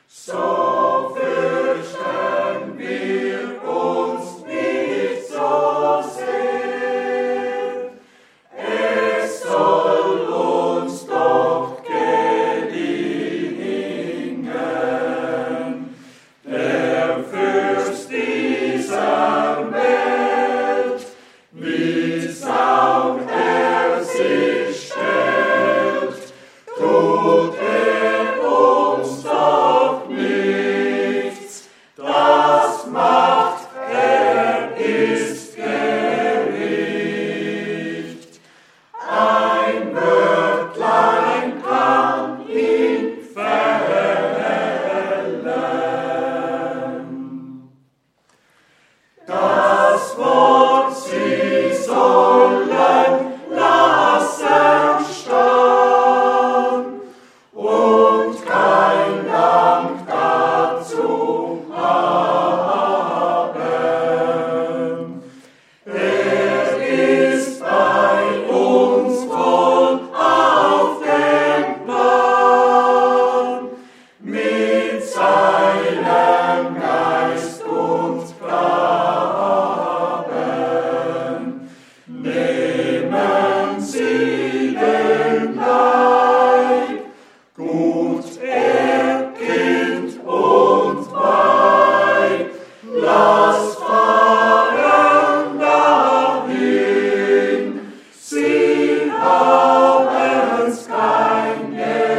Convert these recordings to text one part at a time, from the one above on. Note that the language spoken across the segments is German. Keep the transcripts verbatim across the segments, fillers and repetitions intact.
So fürchten wir uns nicht so sehr. Es soll uns doch gelingen, der Fürst dieser Welt, wie Saum er sich stellt, tut er uns doch nichts, das macht er ist Gericht. Ein Wörtlein kann ihn fällen. Das Wort sie sollen lassen stehen und kein Dank dazu haben. Er ist bei uns voll auf dem Plan, mit seinem Geist uns gaben. Nehmen Sie den Leib, gut erkennt und Weib, lass fahren dahin, sie haben's kein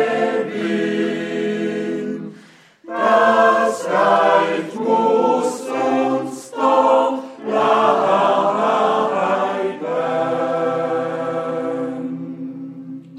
Gewinn. Das Reich muss uns doch bleiben.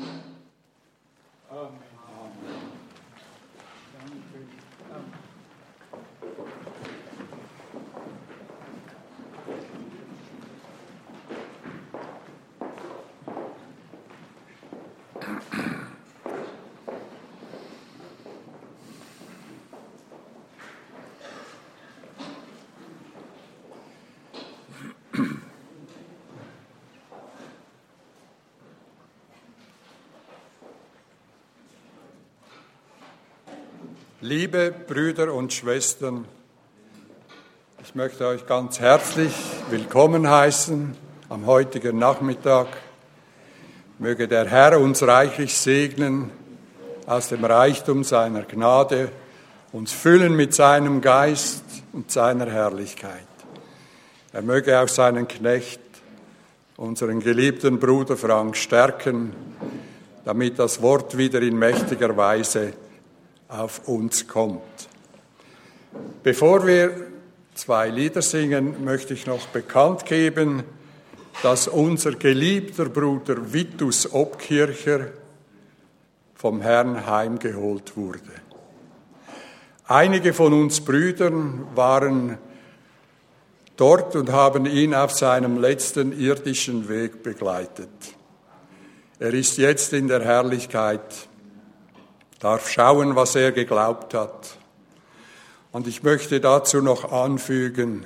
Liebe Brüder und Schwestern, ich möchte euch ganz herzlich willkommen heißen am heutigen Nachmittag. Möge der Herr uns reichlich segnen, aus dem Reichtum seiner Gnade uns füllen mit seinem Geist und seiner Herrlichkeit. Er möge auch seinen Knecht, unseren geliebten Bruder Frank, stärken, damit das Wort wieder in mächtiger Weise auf uns kommt. Bevor wir zwei Lieder singen, möchte ich noch bekannt geben, dass unser geliebter Bruder Vitus Obkircher vom Herrn heimgeholt wurde. Einige von uns Brüdern waren dort und haben ihn auf seinem letzten irdischen Weg begleitet. Er ist jetzt in der Herrlichkeit, darf schauen, was er geglaubt hat. Und ich möchte dazu noch anfügen,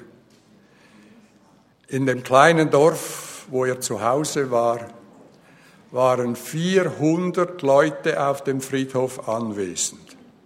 in dem kleinen Dorf, wo er zu Hause war, waren vierhundert Leute auf dem Friedhof anwesend.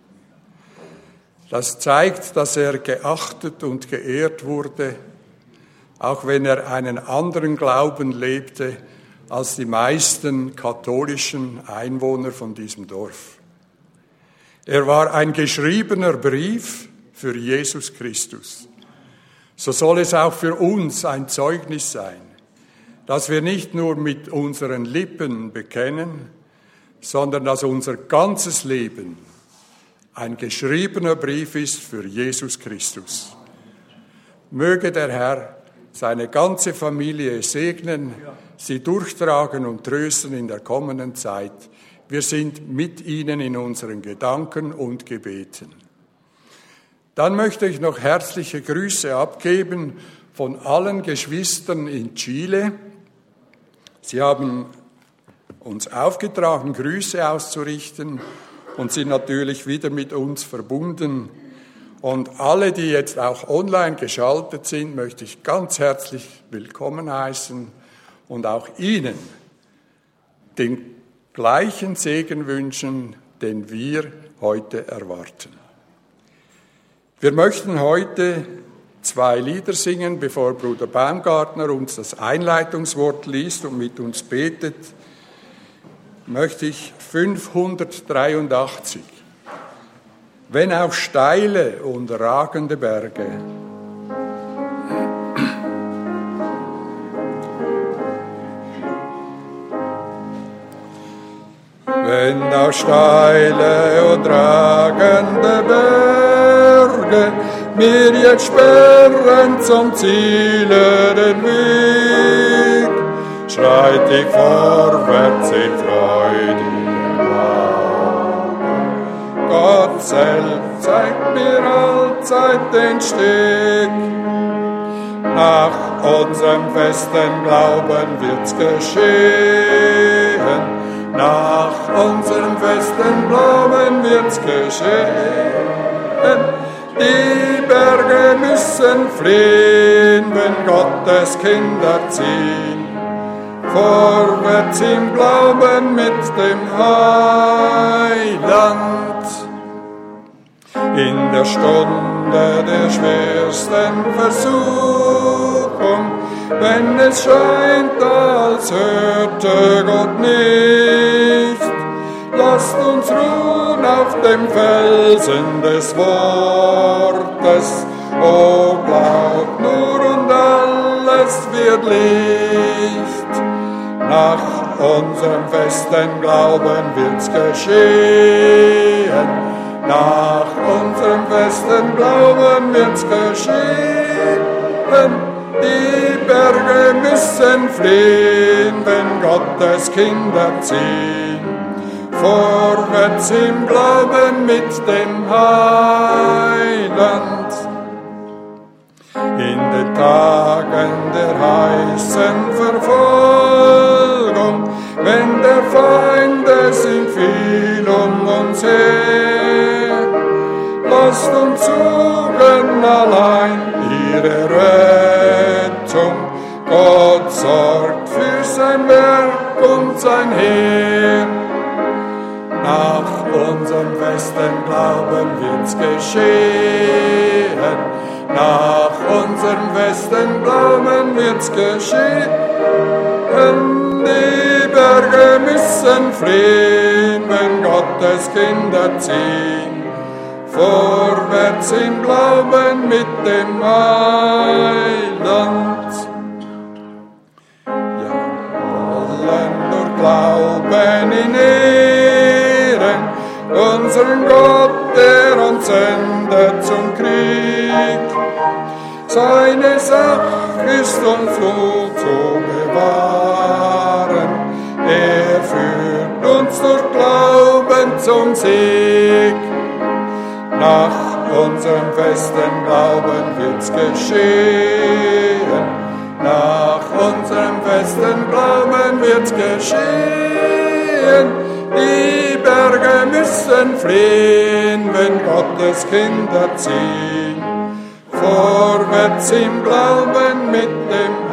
Das zeigt, dass er geachtet und geehrt wurde, auch wenn er einen anderen Glauben lebte als die meisten katholischen Einwohner von diesem Dorf. Er war ein geschriebener Brief für Jesus Christus. So soll es auch für uns ein Zeugnis sein, dass wir nicht nur mit unseren Lippen bekennen, sondern dass unser ganzes Leben ein geschriebener Brief ist für Jesus Christus. Möge der Herr seine ganze Familie segnen, sie durchtragen und trösten in der kommenden Zeit. Wir sind mit ihnen in unseren Gedanken und Gebeten. Dann möchte ich noch herzliche Grüße abgeben von allen Geschwistern in Chile. Sie haben uns aufgetragen, Grüße auszurichten und sind natürlich wieder mit uns verbunden. Und alle, die jetzt auch online geschaltet sind, möchte ich ganz herzlich willkommen heißen und auch Ihnen den gleichen Segen wünschen, den wir heute erwarten. Wir möchten heute zwei Lieder singen, bevor Bruder Baumgartner uns das Einleitungswort liest und mit uns betet, möchte ich fünfhundertdreiundachtzig. Wenn auch steile und ragende Berge. Wenn auch steile und ragende Berge mir jetzt sperren zum Ziele den Weg, schreit ich vorwärts in freudigem Glauben. Gott selbst zeigt mir allzeit den Steg. Nach unserem festen Glauben wird's geschehen. Nach unserem festen Glauben wird's geschehen. Die Berge müssen fliehen, wenn Gottes Kinder ziehen. Vorwärts im Glauben mit dem Heiland. In der Stunde der schwersten Versuchung, wenn es scheint, als hörte Gott nicht, lasst uns ruhen auf dem Felsen des Wortes. O glaubt nur und alles wird Licht. Nach unserem festen Glauben wird's geschehen. Nach unserem festen Glauben wird's geschehen. Die Berge müssen fliehen, wenn Gottes Kinder ziehen. Vorwärts im Glauben mit dem Heiland. In den Tagen der heißen Verfolgung, wenn der Feinde sind viel um uns her, lasst uns suchen allein ihre Rettung. Gott sorgt für sein Werk und sein Heer. Nach unserem festen Glauben wird's geschehen. Nach unserem festen Glauben wird's geschehen. Die Berge müssen fliehen, wenn Gottes Kinder ziehen. Vorwärts im Glauben mit dem Heiland. Ja, wollen durch Glauben in Ehren unseren Gott, der uns sendet zum Krieg. Seine Sache ist uns so zu bewahren. Er führt uns durch Glauben zum Sieg. Nach unserem festen Glauben wird's geschehen. Nach unserem festen Glauben wird's geschehen. Die Berge müssen fliehen, wenn Gottes Kinder ziehen. Vorwärts im Glauben mit dem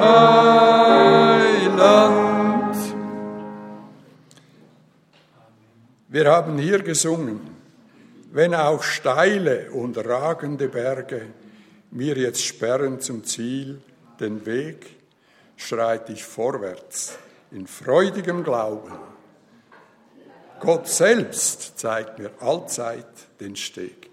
Heiland. Wir haben hier gesungen. Wenn auch steile und ragende Berge mir jetzt sperren zum Ziel den Weg, schreite ich vorwärts in freudigem Glauben. Gott selbst zeigt mir allzeit den Steg.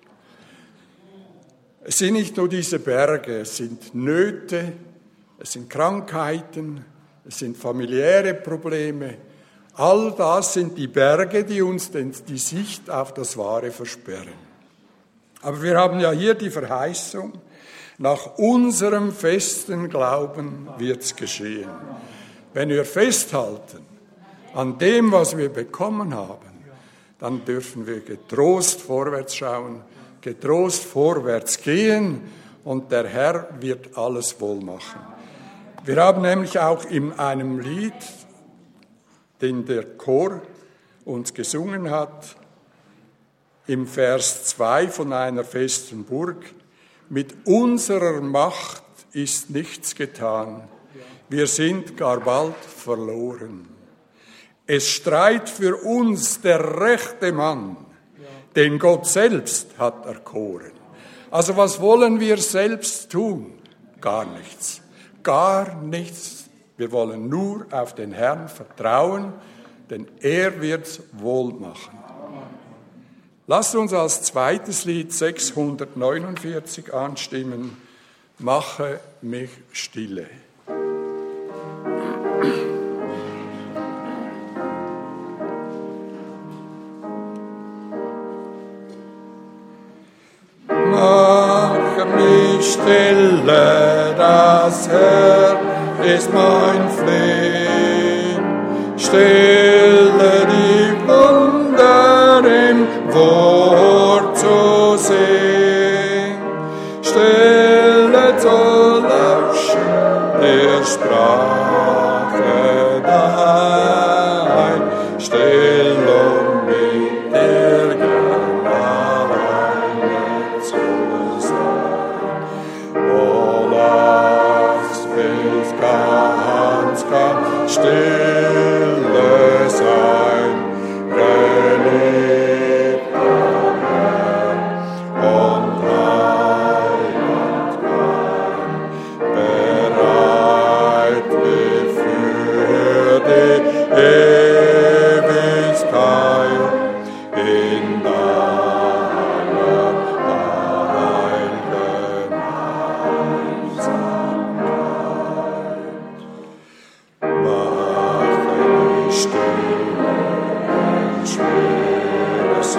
Es sind nicht nur diese Berge, es sind Nöte, es sind Krankheiten, es sind familiäre Probleme. All das sind die Berge, die uns die Sicht auf das Wahre versperren. Aber wir haben ja hier die Verheißung, nach unserem festen Glauben wird's geschehen. Wenn wir festhalten an dem, was wir bekommen haben, dann dürfen wir getrost vorwärts schauen, getrost vorwärts gehen und der Herr wird alles wohl machen. Wir haben nämlich auch in einem Lied, den der Chor uns gesungen hat, im Vers zwei von einer festen Burg, mit unserer Macht ist nichts getan, wir sind gar bald verloren. Es streit für uns der rechte Mann, den Gott selbst hat erkoren. Also was wollen wir selbst tun? Gar nichts. Gar nichts. Wir wollen nur auf den Herrn vertrauen, denn er wird's wohl machen. Lasst uns als zweites Lied sechshundertneunundvierzig anstimmen. Mache mich stille. Mache mich stille, das Herr ist mein Flehen. Stille die Wunder im Wort zu sehen. Stille zu lauschen der Sprache dein. Still um mit dir gern alleine zu sein. O lass mich ganz, ganz stille sein, geliebter Herr und Heiland mein, bereit wir für die Ewigkeit in deiner heiligen Einsamkeit. Mache mich stille, ein schweres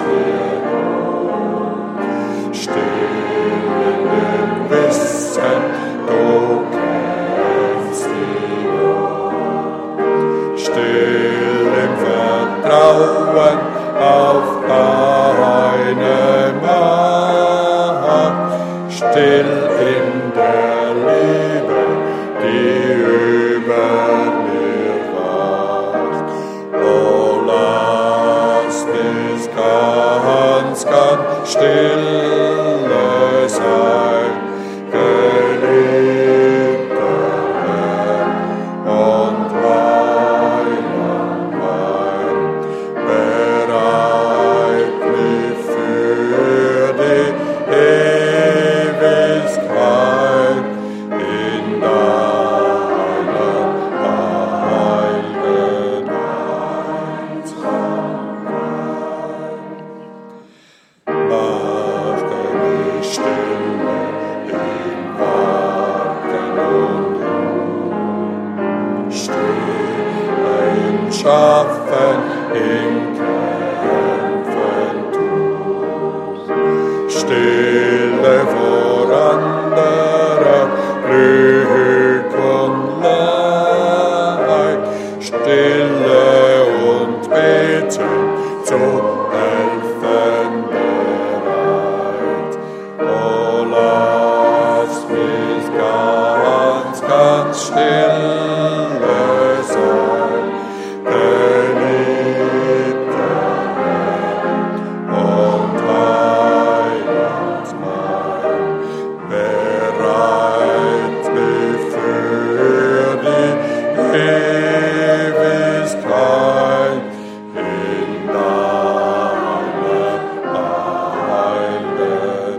Wirken, still in dem Wissen, du kennst die Not, still im Vertrauen auf deine Macht, still in der Liebe, die über mir wacht. O lass mich ganz, ganz stille sein, geliebter Herr und Heiland mein, bereit mich für die Ewigkeit in deiner heiligen Einsamkeit. Mache mich stille im Warten und Ruhen, stille im Schaffen, im Kämpfen tun, stille vor anderer Glück und Leid, stille und beten zu helfen bereit. O lass mich ganz, ganz stille sein, geliebter Herr und Heiland mein, bereit mich für die Ewigkeit in deiner heiligen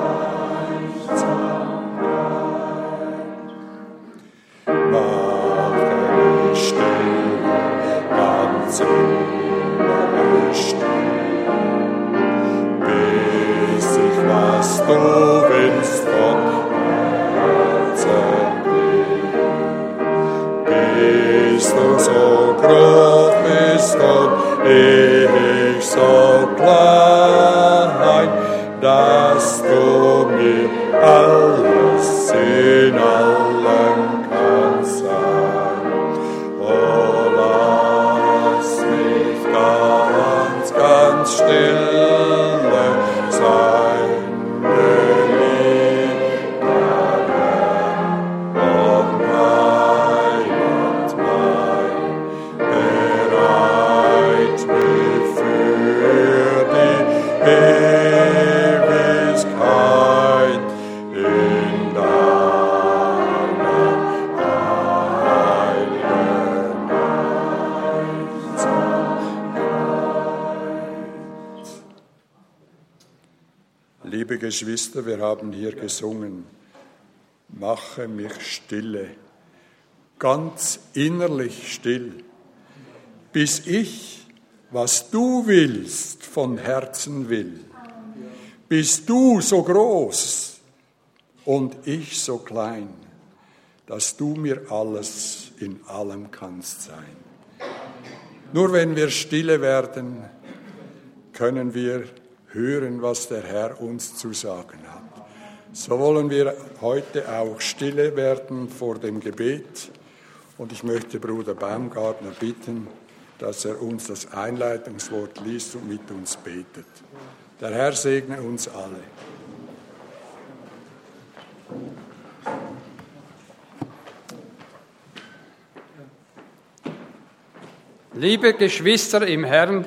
Einsamkeit. Mache mich stille, ganz innerlich still, bis ich, was du willst, von Herzen will. Bis du so groß bist und ich so klein, dass du mir alles in allem kannst sein. O lass mich ganz, ganz stille sein, geliebter Herr und Heiland mein, bereit mich für die Ewigkeit in deiner Liebe Geschwister, wir haben hier gesungen, mache mich stille, ganz innerlich still, bis ich, was du willst, von Herzen will. Bist du so groß und ich so klein, dass du mir alles in allem kannst sein. Nur wenn wir stille werden, können wir hören, was der Herr uns zu sagen hat. So wollen wir heute auch stille werden vor dem Gebet. Und ich möchte Bruder Baumgartner bitten, dass er uns das Einleitungswort liest und mit uns betet. Der Herr segne uns alle. Liebe Geschwister im Herrn,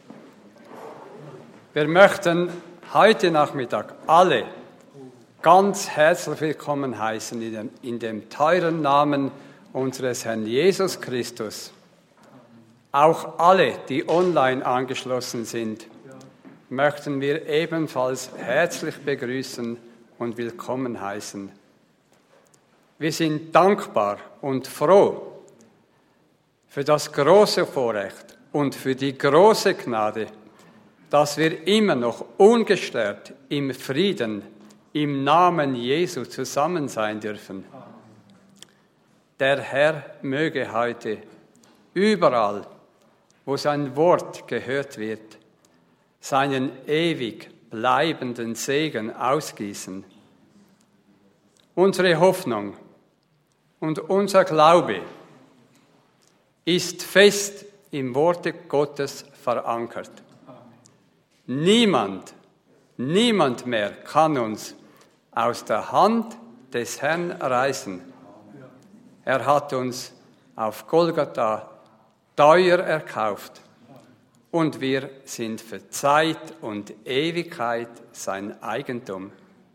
wir möchten heute Nachmittag alle ganz herzlich willkommen heißen in dem, in dem teuren Namen unseres Herrn Jesus Christus. Auch alle, die online angeschlossen sind, möchten wir ebenfalls herzlich begrüßen und willkommen heißen. Wir sind dankbar und froh für das große Vorrecht und für die große Gnade, dass wir immer noch ungestört im Frieden, im Namen Jesu zusammen sein dürfen. Der Herr möge heute überall, wo sein Wort gehört wird, seinen ewig bleibenden Segen ausgießen. Unsere Hoffnung und unser Glaube ist fest im Worte Gottes verankert. Niemand, niemand mehr kann uns aus der Hand des Herrn reißen. Er hat uns auf Golgatha teuer erkauft und wir sind für Zeit und Ewigkeit sein Eigentum.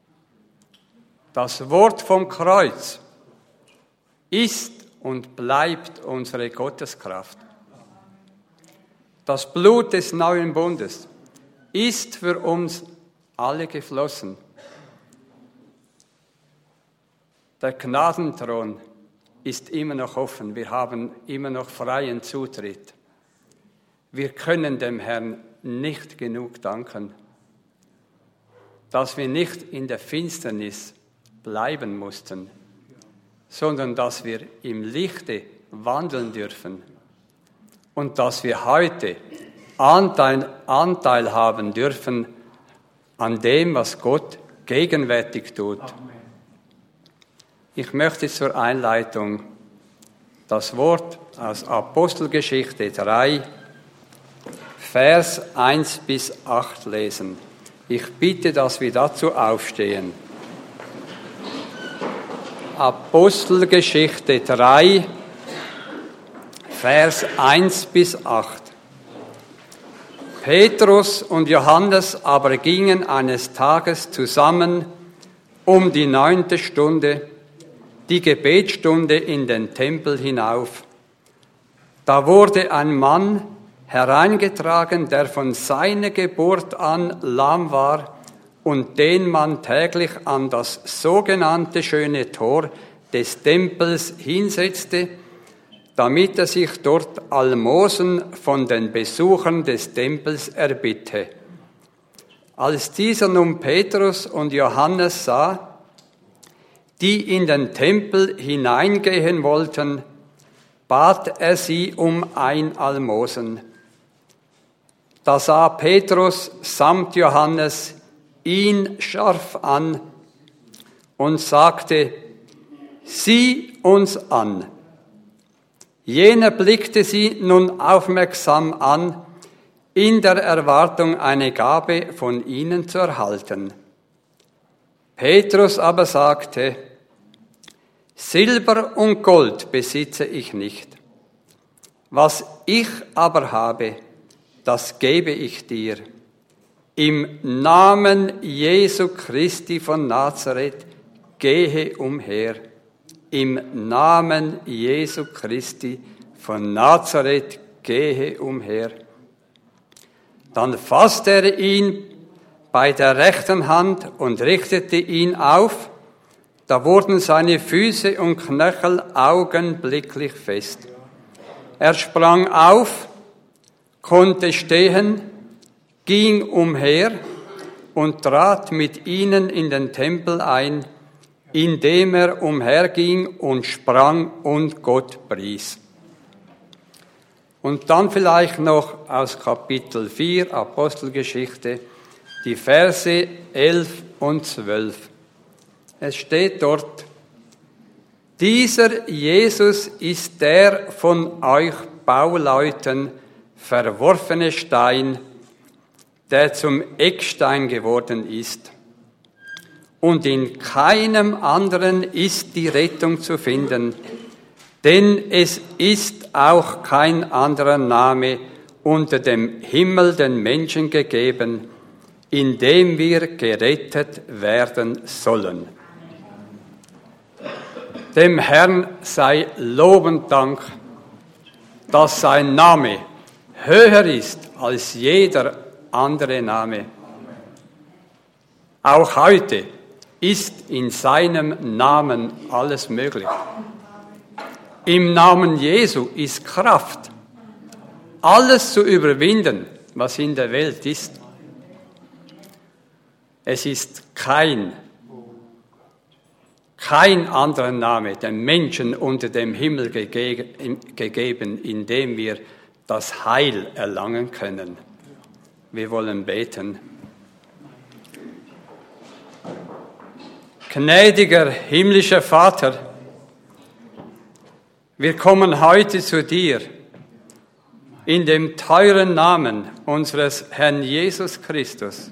Das Wort vom Kreuz ist und bleibt unsere Gotteskraft. Das Blut des neuen Bundes ist für uns alle geflossen. Der Gnadenthron ist immer noch offen. Wir haben immer noch freien Zutritt. Wir können dem Herrn nicht genug danken, dass wir nicht in der Finsternis bleiben mussten, sondern dass wir im Lichte wandeln dürfen und dass wir heute Anteil, Anteil haben dürfen an dem, was Gott gegenwärtig tut. Ich möchte zur Einleitung das Wort aus Apostelgeschichte drei, Vers eins bis acht lesen. Ich bitte, dass wir dazu aufstehen. Apostelgeschichte drei, Vers eins bis acht. Petrus und Johannes aber gingen eines Tages zusammen um die neunte Stunde, die Gebetsstunde, in den Tempel hinauf. Da wurde ein Mann hereingetragen, der von seiner Geburt an lahm war und den man täglich an das sogenannte schöne Tor des Tempels hinsetzte, damit er sich dort Almosen von den Besuchern des Tempels erbitte. Als dieser nun Petrus und Johannes sah, die in den Tempel hineingehen wollten, bat er sie um ein Almosen. Da sah Petrus samt Johannes ihn scharf an und sagte: Sieh uns an. Jener blickte sie nun aufmerksam an, in der Erwartung, eine Gabe von ihnen zu erhalten. Petrus aber sagte: Silber und Gold besitze ich nicht. Was ich aber habe, das gebe ich dir. Im Namen Jesu Christi von Nazareth gehe umher. Im Namen Jesu Christi von Nazareth gehe umher. Dann fasste er ihn bei der rechten Hand und richtete ihn auf. Da wurden seine Füße und Knöchel augenblicklich fest. Er sprang auf, konnte stehen, ging umher und trat mit ihnen in den Tempel ein, indem er umherging und sprang und Gott pries. Und dann vielleicht noch aus Kapitel vier, Apostelgeschichte, die Verse elf und zwölf. Es steht dort: Dieser Jesus ist der von euch Bauleuten verworfene Stein, der zum Eckstein geworden ist. Und in keinem anderen ist die Rettung zu finden, denn es ist auch kein anderer Name unter dem Himmel den Menschen gegeben, in dem wir gerettet werden sollen. Dem Herrn sei Lob und Dank, dass sein Name höher ist als jeder andere Name. Auch heute ist in seinem Namen alles möglich. Im Namen Jesu ist Kraft, alles zu überwinden, was in der Welt ist. Es ist kein, kein anderer Name dem Menschen unter dem Himmel gegeben, in dem wir das Heil erlangen können. Wir wollen beten. Gnädiger himmlischer Vater, wir kommen heute zu dir in dem teuren Namen unseres Herrn Jesus Christus.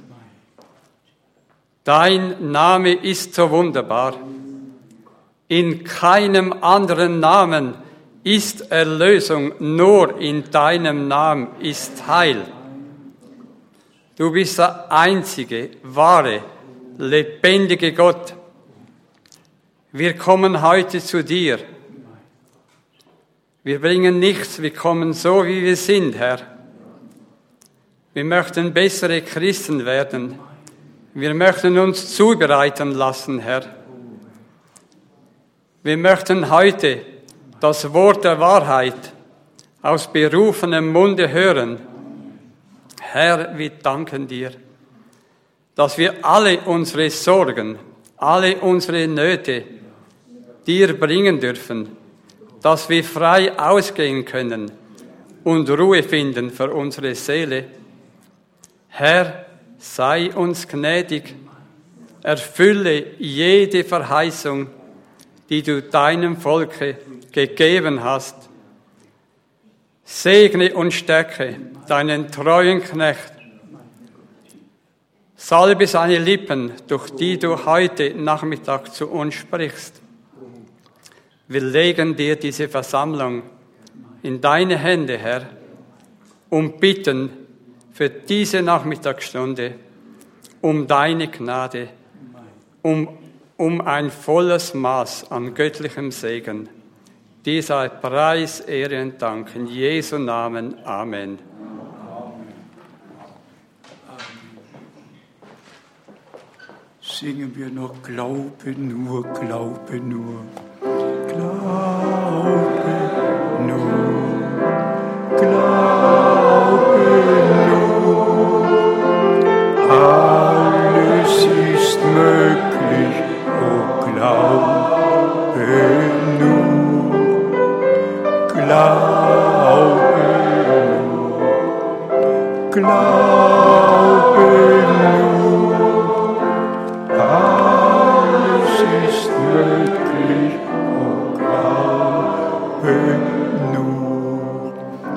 Dein Name ist so wunderbar. In keinem anderen Namen ist Erlösung, nur in deinem Namen ist Heil. Du bist der einzige, wahre, lebendige Gott. Wir kommen heute zu dir. Wir bringen nichts, wir kommen so, wie wir sind, Herr. Wir möchten bessere Christen werden. Wir möchten uns zubereiten lassen, Herr. Wir möchten heute das Wort der Wahrheit aus berufenem Munde hören. Herr, wir danken dir, dass wir alle unsere Sorgen, alle unsere Nöte dir bringen dürfen, dass wir frei ausgehen können und Ruhe finden für unsere Seele. Herr, sei uns gnädig, erfülle jede Verheißung, die du deinem Volke gegeben hast. Segne und stärke deinen treuen Knecht. Salbe seine Lippen, durch die du heute Nachmittag zu uns sprichst. Wir legen dir diese Versammlung in deine Hände, Herr, und bitten für diese Nachmittagsstunde um deine Gnade, um, um ein volles Maß an göttlichem Segen. Dir sei Preis, Ehre und Dank in Jesu Namen. Amen. Singen wir noch Glaube nur, Glaube nur. Glaube nur, Glaube nur, alles ist möglich, oh Glaube nur, Glaube nur, Glaube nur, alles ist möglich. Nur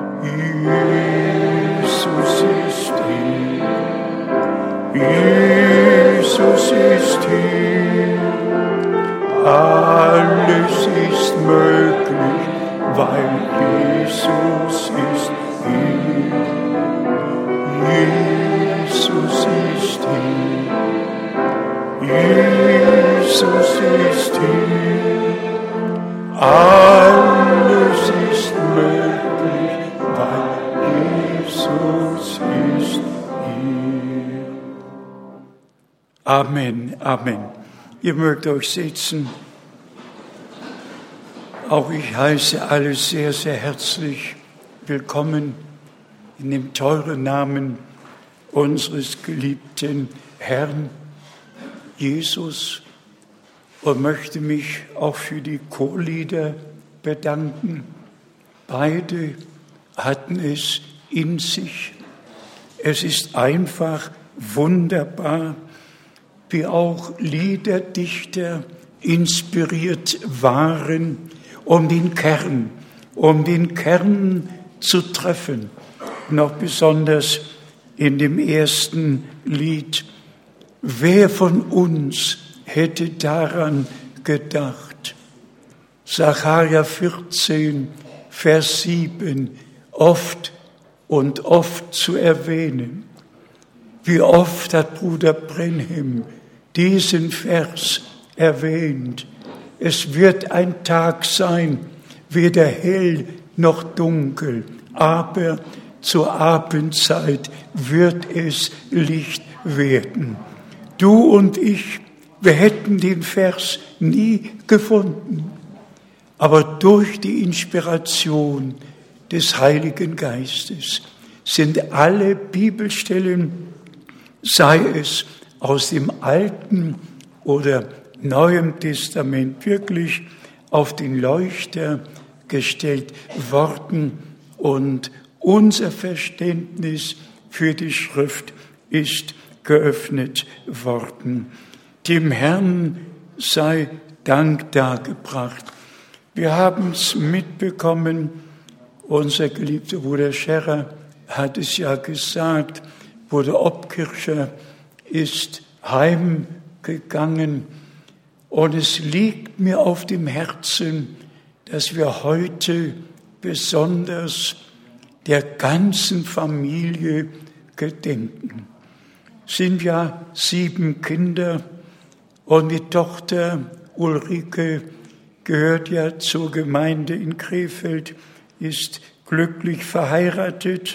Jesus ist hier, Jesus ist hier, alles ist möglich, weil Jesus ist hier, Jesus ist hier, Jesus ist hier. Alles ist möglich, weil Jesus ist hier. Amen, Amen. Ihr mögt euch setzen. Auch ich heiße alle sehr, sehr herzlich willkommen in dem teuren Namen unseres geliebten Herrn Jesus und möchte mich auch für die Chorlieder bedanken. Beide hatten es in sich. Es ist einfach wunderbar, wie auch Liederdichter inspiriert waren, um den Kern, um den Kern zu treffen. Noch besonders in dem ersten Lied. Wer von uns hätte daran gedacht? Sacharja vierzehn, Vers sieben, oft und oft zu erwähnen. Wie oft hat Bruder Brenhem diesen Vers erwähnt. Es wird ein Tag sein, weder hell noch dunkel, aber zur Abendzeit wird es Licht werden. Du und ich, wir hätten den Vers nie gefunden, aber durch die Inspiration des Heiligen Geistes sind alle Bibelstellen, sei es aus dem Alten oder Neuem Testament, wirklich auf den Leuchter gestellt worden und unser Verständnis für die Schrift ist geöffnet worden. Dem Herrn sei Dank dargebracht. Wir haben es mitbekommen, unser geliebter Bruder Scherrer hat es ja gesagt, Bruder Obkircher ist heimgegangen. Und es liegt mir auf dem Herzen, dass wir heute besonders der ganzen Familie gedenken. Es sind ja sieben Kinder und die Tochter Ulrike gehört ja zur Gemeinde in Krefeld, ist glücklich verheiratet,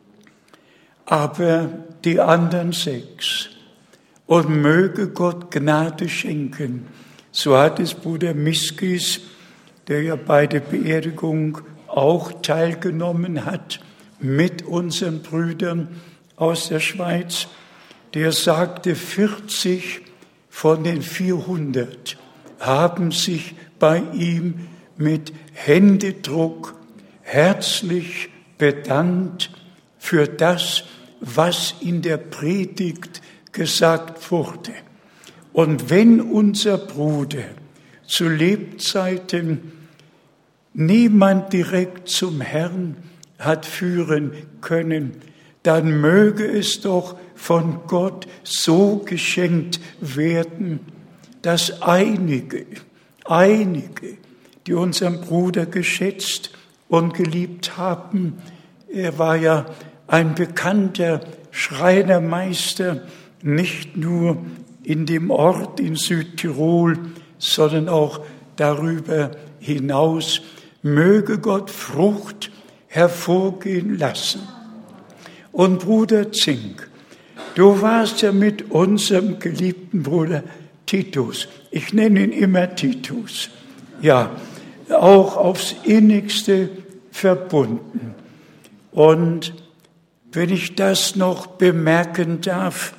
aber die anderen sechs. Und möge Gott Gnade schenken. So hat es Bruder Miskis, der ja bei der Beerdigung auch teilgenommen hat, mit unseren Brüdern aus der Schweiz, der sagte, vierzig von den vierhundert haben sich bei ihm mit Händedruck herzlich bedankt für das, was in der Predigt gesagt wurde. Und wenn unser Bruder zu Lebzeiten niemand direkt zum Herrn hat führen können, dann möge es doch von Gott so geschenkt werden, dass einige, einige, die unseren Bruder geschätzt und geliebt haben, er war ja ein bekannter Schreinermeister, nicht nur in dem Ort in Südtirol, sondern auch darüber hinaus, möge Gott Frucht hervorgehen lassen. Und Bruder Zink, du warst ja mit unserem geliebten Bruder Titus, ich nenne ihn immer Titus, ja, auch aufs Innigste verbunden. Und wenn ich das noch bemerken darf,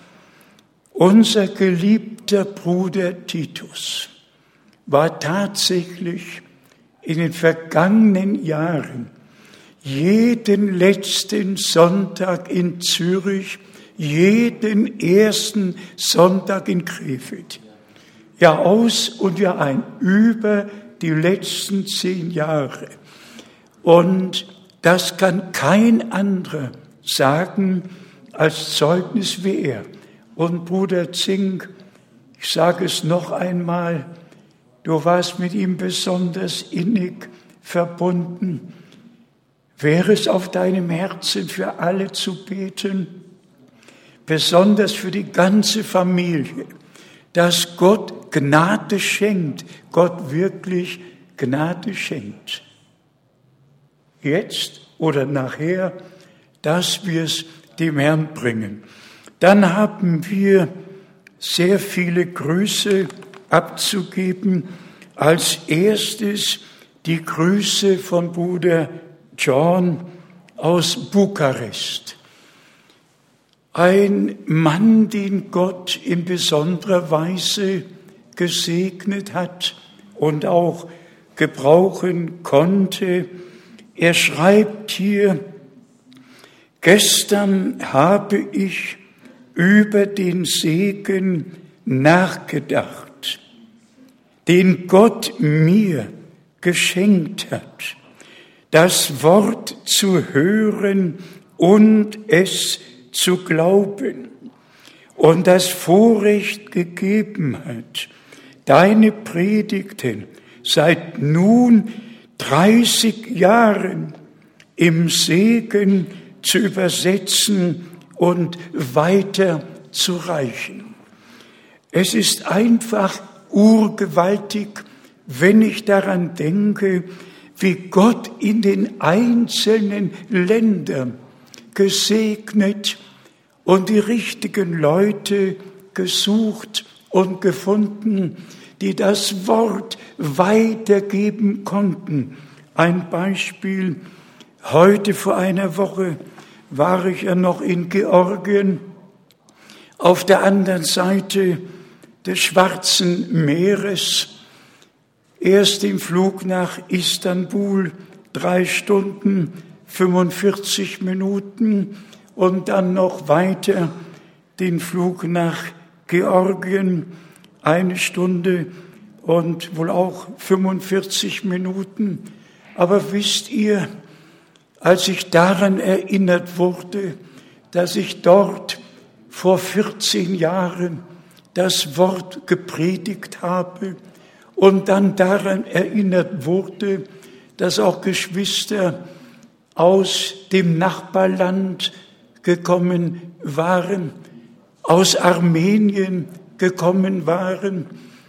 unser geliebter Bruder Titus war tatsächlich in den vergangenen Jahren jeden letzten Sonntag in Zürich, jeden ersten Sonntag in Krefeld. Ja, aus und ja ein, über die letzten zehn Jahre. Und das kann kein anderer sagen als Zeugnis wie er. Und Bruder Zink, ich sage es noch einmal, du warst mit ihm besonders innig verbunden. Wäre es auf deinem Herzen, für alle zu beten, besonders für die ganze Familie, dass Gott Gnade schenkt, Gott wirklich Gnade schenkt. Jetzt oder nachher, dass wir es dem Herrn bringen. Dann haben wir sehr viele Grüße abzugeben. Als erstes die Grüße von Bruder John aus Bukarest. Ein Mann, den Gott in besonderer Weise gesegnet hat und auch gebrauchen konnte. Er schreibt hier: Gestern habe ich über den Segen nachgedacht, den Gott mir geschenkt hat, das Wort zu hören und es zu glauben und das Vorrecht gegeben hat, deine Predigten seit nun dreißig Jahren im Segen zu übersetzen und weiterzureichen. Es ist einfach urgewaltig, wenn ich daran denke, wie Gott in den einzelnen Ländern gesegnet und die richtigen Leute gesucht und gefunden, die das Wort weitergeben konnten. Ein Beispiel: Heute vor einer Woche war ich ja noch in Georgien, auf der anderen Seite des Schwarzen Meeres. Erst im Flug nach Istanbul, drei Stunden, fünfundvierzig Minuten und dann noch weiter den Flug nach Georgien, eine Stunde und wohl auch fünfundvierzig Minuten. Aber wisst ihr, als ich daran erinnert wurde, dass ich dort vor vierzehn Jahren das Wort gepredigt habe und dann daran erinnert wurde, dass auch Geschwister aus dem Nachbarland gekommen waren, aus Armenien gekommen waren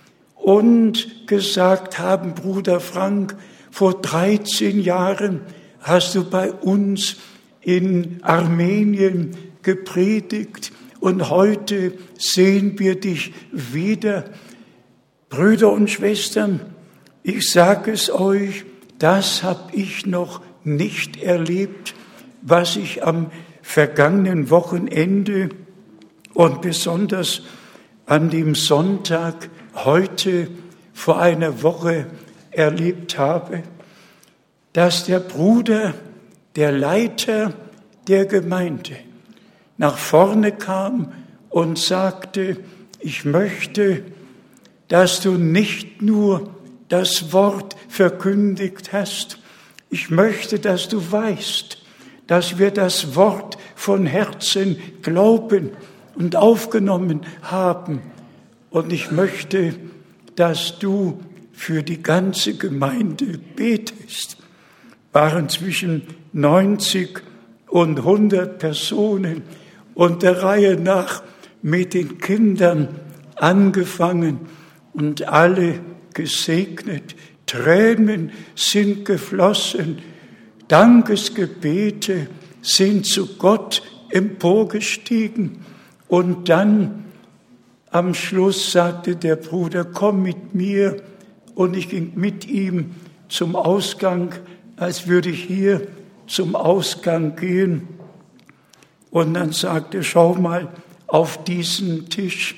und gesagt haben: Bruder Frank, vor dreizehn Jahren hast du bei uns in Armenien gepredigt und heute sehen wir dich wieder. Brüder und Schwestern, ich sage es euch, das habe ich noch nicht erlebt, was ich am vergangenen Wochenende und besonders an dem Sonntag heute vor einer Woche erlebt habe, dass der Bruder, der Leiter der Gemeinde, nach vorne kam und sagte: Ich möchte, dass du nicht nur das Wort verkündigt hast, ich möchte, dass du weißt, dass wir das Wort von Herzen glauben und aufgenommen haben. Und ich möchte, dass du für die ganze Gemeinde betest. Waren zwischen neunzig und hundert Personen und der Reihe nach mit den Kindern angefangen und alle gesegnet. Tränen sind geflossen, Dankesgebete sind zu Gott emporgestiegen und dann am Schluss sagte der Bruder: Komm mit mir, und ich ging mit ihm zum Ausgang, als würde ich hier zum Ausgang gehen. Und dann sagte er: Schau mal auf diesen Tisch,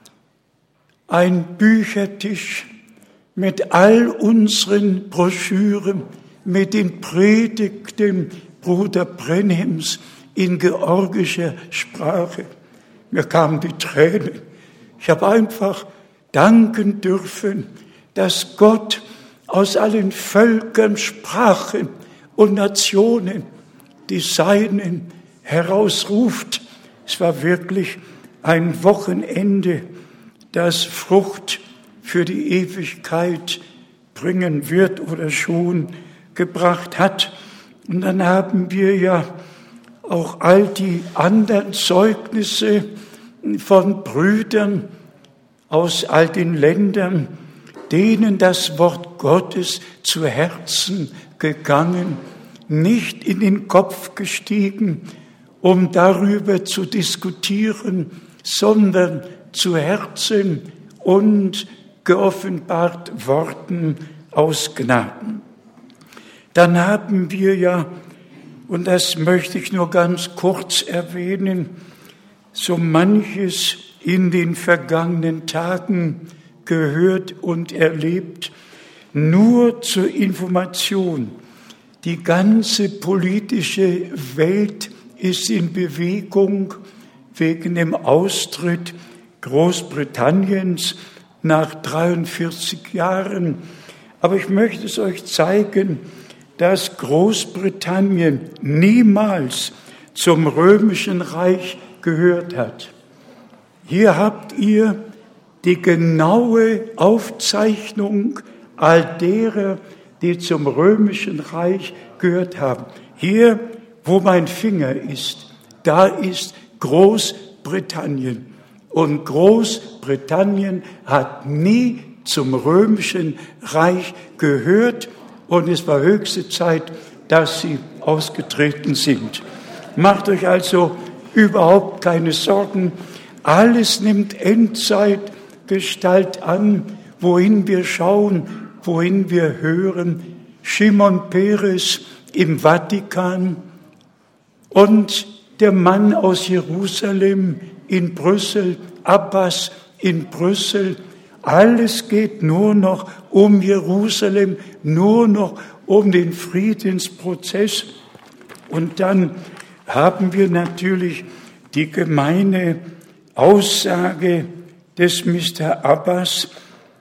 ein Büchertisch mit all unseren Broschüren, mit den Predigten Bruder Brenhims in georgischer Sprache. Mir kamen die Tränen. Ich habe einfach danken dürfen, dass Gott aus allen Völkern, Sprachen und Nationen die Seinen herausruft. Es war wirklich ein Wochenende, das Frucht für die Ewigkeit bringen wird oder schon gebracht hat. Und dann haben wir ja auch all die anderen Zeugnisse von Brüdern aus all den Ländern, denen das Wort Gottes zu Herzen gegangen, nicht in den Kopf gestiegen, um darüber zu diskutieren, sondern zu Herzen und geoffenbart worden aus Gnaden. Dann haben wir ja, und das möchte ich nur ganz kurz erwähnen, so manches in den vergangenen Tagen gehört und erlebt. Nur zur Information: Die ganze politische Welt ist in Bewegung wegen dem Austritt Großbritanniens nach dreiundvierzig Jahren. Aber ich möchte es euch zeigen, dass Großbritannien niemals zum Römischen Reich gehört hat. Hier habt ihr die genaue Aufzeichnung all derer, die zum Römischen Reich gehört haben. Hier, wo mein Finger ist, da ist Großbritannien. Und Großbritannien hat nie zum Römischen Reich gehört. Und es war höchste Zeit, dass sie ausgetreten sind. Macht euch also überhaupt keine Sorgen. Alles nimmt Endzeitgestalt an, wohin wir schauen, wohin wir hören. Shimon Peres im Vatikan und der Mann aus Jerusalem in Brüssel, Abbas in Brüssel. Alles geht nur noch um Jerusalem, nur noch um den Friedensprozess. Und dann haben wir natürlich die gemeine Aussage des Mister Abbas: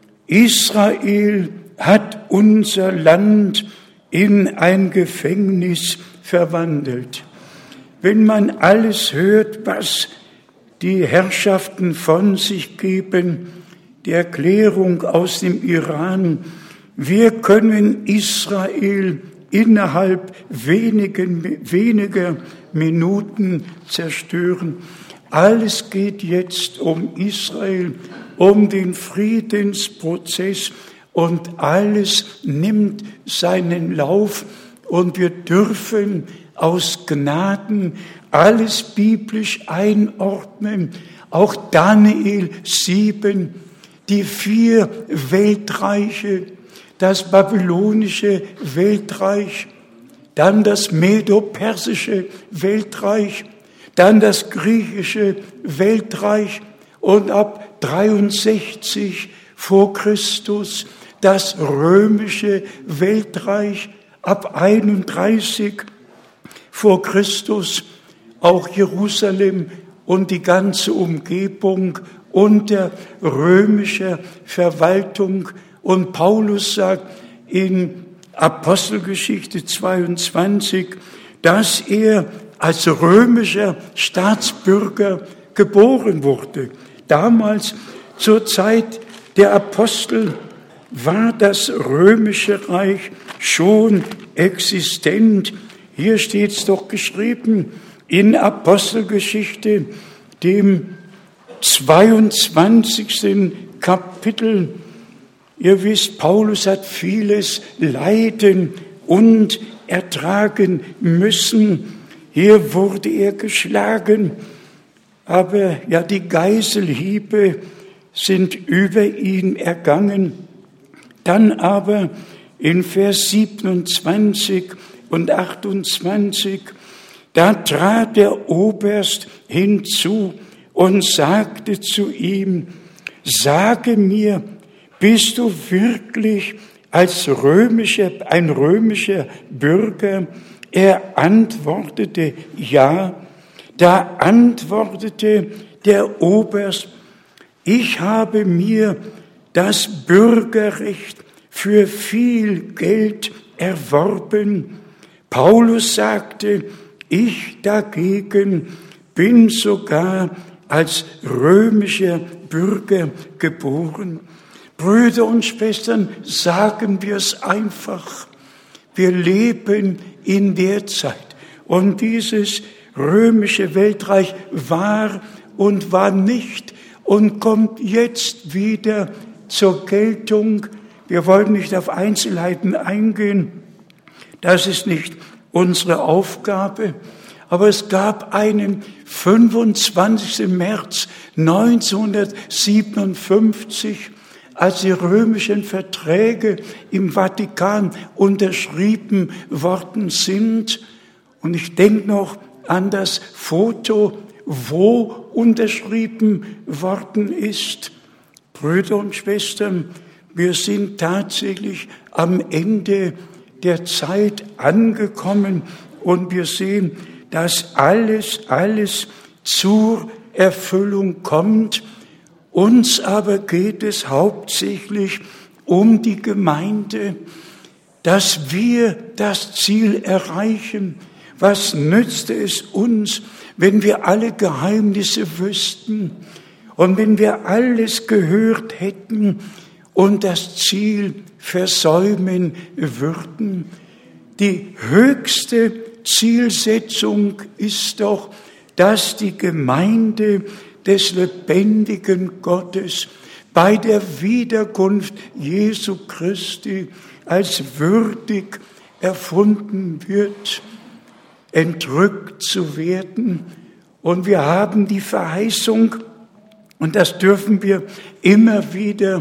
Israel hat unser Land in ein Gefängnis verwandelt. Wenn man alles hört, was die Herrschaften von sich geben, die Erklärung aus dem Iran, wir können Israel innerhalb wenigen, weniger Minuten zerstören. Alles geht jetzt um Israel, um den Friedensprozess, und alles nimmt seinen Lauf, und wir dürfen aus Gnaden alles biblisch einordnen. Auch Daniel sieben, die vier Weltreiche, das babylonische Weltreich, dann das medo-persische Weltreich, dann das griechische Weltreich und ab dreiundsechzig vor Christus das römische Weltreich, ab einunddreißig vor Christus auch Jerusalem und die ganze Umgebung unter römischer Verwaltung. Und Paulus sagt in Apostelgeschichte zweiundzwanzig, dass er als römischer Staatsbürger geboren wurde. Damals, zur Zeit der Apostel, war das römische Reich schon existent. Hier steht es doch geschrieben in Apostelgeschichte, dem zweiundzwanzigsten Kapitel. Ihr wisst, Paulus hat vieles leiden und ertragen müssen. Hier wurde er geschlagen, aber ja, die Geiselhiebe sind über ihn ergangen. Dann aber in Vers siebenundzwanzig und achtundzwanzig, da trat der Oberst hinzu und sagte zu ihm: Sage mir, bist du wirklich als römischer, ein römischer Bürger? Er antwortete: Ja. Da antwortete der Oberst: Ich habe mir das Bürgerrecht für viel Geld erworben. Paulus sagte: Ich dagegen bin sogar als römischer Bürger geboren. Brüder und Schwestern, sagen wir es einfach. Wir leben in der Zeit. Und dieses römische Weltreich war und war nicht und kommt jetzt wieder zur Geltung. Wir wollen nicht auf Einzelheiten eingehen. Das ist nicht unsere Aufgabe. Aber es gab einen fünfundzwanzigsten März neunzehnhundertsiebenundfünfzig, als die römischen Verträge im Vatikan unterschrieben worden sind. Und ich denke noch an das Foto, wo unterschrieben worden ist. Brüder und Schwestern, wir sind tatsächlich am Ende der Zeit angekommen und wir sehen, dass alles, alles zur Erfüllung kommt. Uns aber geht es hauptsächlich um die Gemeinde, dass wir das Ziel erreichen. Was nützt es uns, wenn wir alle Geheimnisse wüssten und wenn wir alles gehört hätten und das Ziel versäumen würden? Die höchste Zielsetzung ist doch, dass die Gemeinde des lebendigen Gottes bei der Wiederkunft Jesu Christi als würdig erfunden wird, entrückt zu werden. Und wir haben die Verheißung, und das dürfen wir immer wieder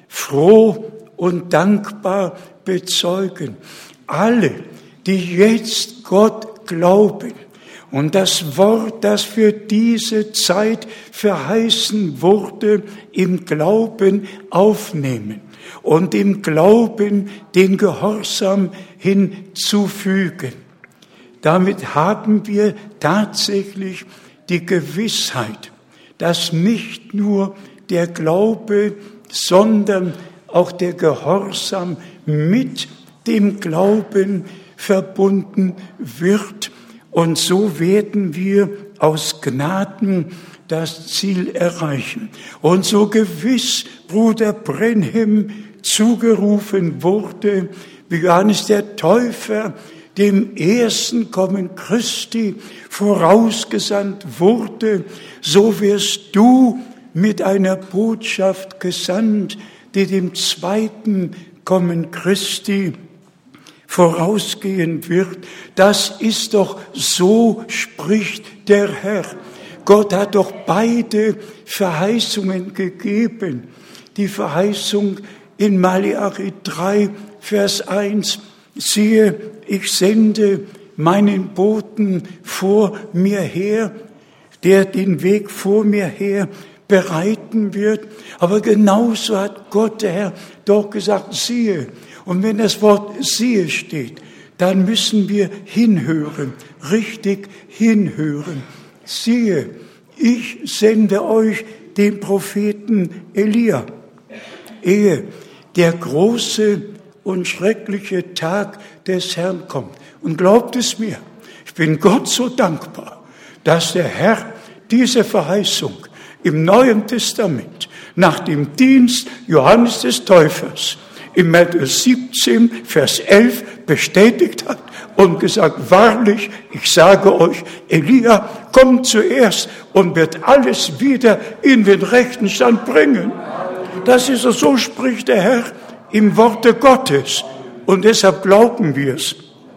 froh und dankbar bezeugen. Alle, die jetzt Gott glauben und das Wort, das für diese Zeit verheißen wurde, im Glauben aufnehmen und im Glauben den Gehorsam hinzufügen. Damit haben wir tatsächlich die Gewissheit, dass nicht nur der Glaube, sondern auch der Gehorsam mit dem Glauben verbunden wird. Und so werden wir aus Gnaden das Ziel erreichen. Und so gewiss Bruder Brenhem zugerufen wurde, wie Johannes der Täufer dem ersten Kommen Christi vorausgesandt wurde, so wirst du mit einer Botschaft gesandt, die dem zweiten Kommen Christi vorausgehen wird. Das ist doch, so spricht der Herr. Gott hat doch beide Verheißungen gegeben. Die Verheißung in Malachi drei, Vers eins, siehe, ich sende meinen Boten vor mir her, der den Weg vor mir her bereiten wird. Aber genauso hat Gott, der Herr, doch gesagt, siehe. Und wenn das Wort siehe steht, dann müssen wir hinhören, richtig hinhören. Siehe, ich sende euch den Propheten Elia, ehe der große und schreckliche Tag des Herrn kommt. Und glaubt es mir, ich bin Gott so dankbar, dass der Herr diese Verheißung im Neuen Testament nach dem Dienst Johannes des Täufers im Matthäus siebzehn, Vers elf bestätigt hat und gesagt, wahrlich, ich sage euch, Elia kommt zuerst und wird alles wieder in den rechten Stand bringen. Das ist es, so spricht der Herr im Worte Gottes. Und deshalb glauben wir es.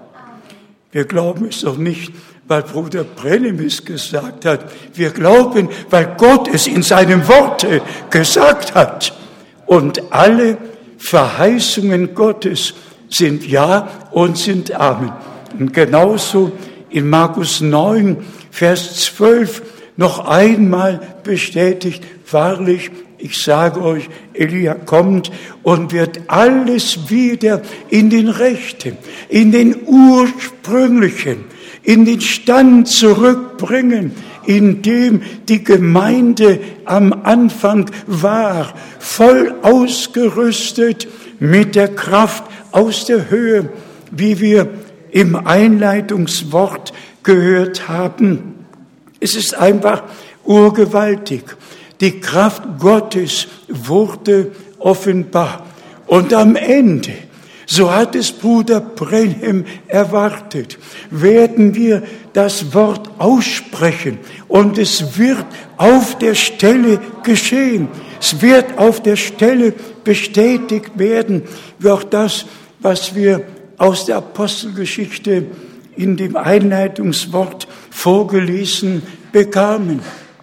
Wir glauben es doch nicht, weil Bruder Brenhem es gesagt hat. Wir glauben, weil Gott es in seinem Worte gesagt hat. Und alle Verheißungen Gottes sind Ja und sind Amen. Und genauso in Markus neun, Vers zwölf noch einmal bestätigt, wahrlich, ich sage euch, Elia kommt und wird alles wieder in den rechten, in den ursprünglichen, in den Stand zurückbringen, in dem die Gemeinde am Anfang war, voll ausgerüstet mit der Kraft aus der Höhe, wie wir im Einleitungswort gehört haben. Es ist einfach urgewaltig. Die Kraft Gottes wurde offenbar. Und am Ende, so hat es Bruder Brenhem erwartet, werden wir das Wort aussprechen und es wird auf der Stelle geschehen. Es wird auf der Stelle bestätigt werden, wie auch das, was wir aus der Apostelgeschichte in dem Einleitungswort vorgelesen bekamen.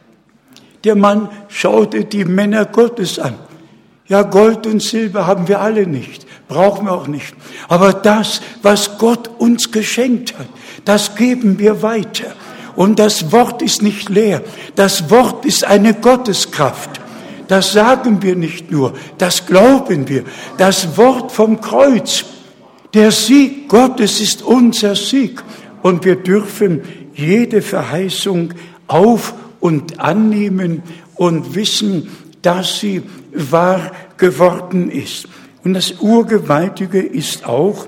Der Mann schaute die Männer Gottes an. Ja, Gold und Silber haben wir alle nicht, brauchen wir auch nicht. Aber das, was Gott uns geschenkt hat, das geben wir weiter. Und das Wort ist nicht leer. Das Wort ist eine Gotteskraft. Das sagen wir nicht nur, das glauben wir. Das Wort vom Kreuz, der Sieg Gottes ist unser Sieg. Und wir dürfen jede Verheißung auf- und annehmen und wissen, dass sie wahr geworden ist. Und das Urgewaltige ist auch,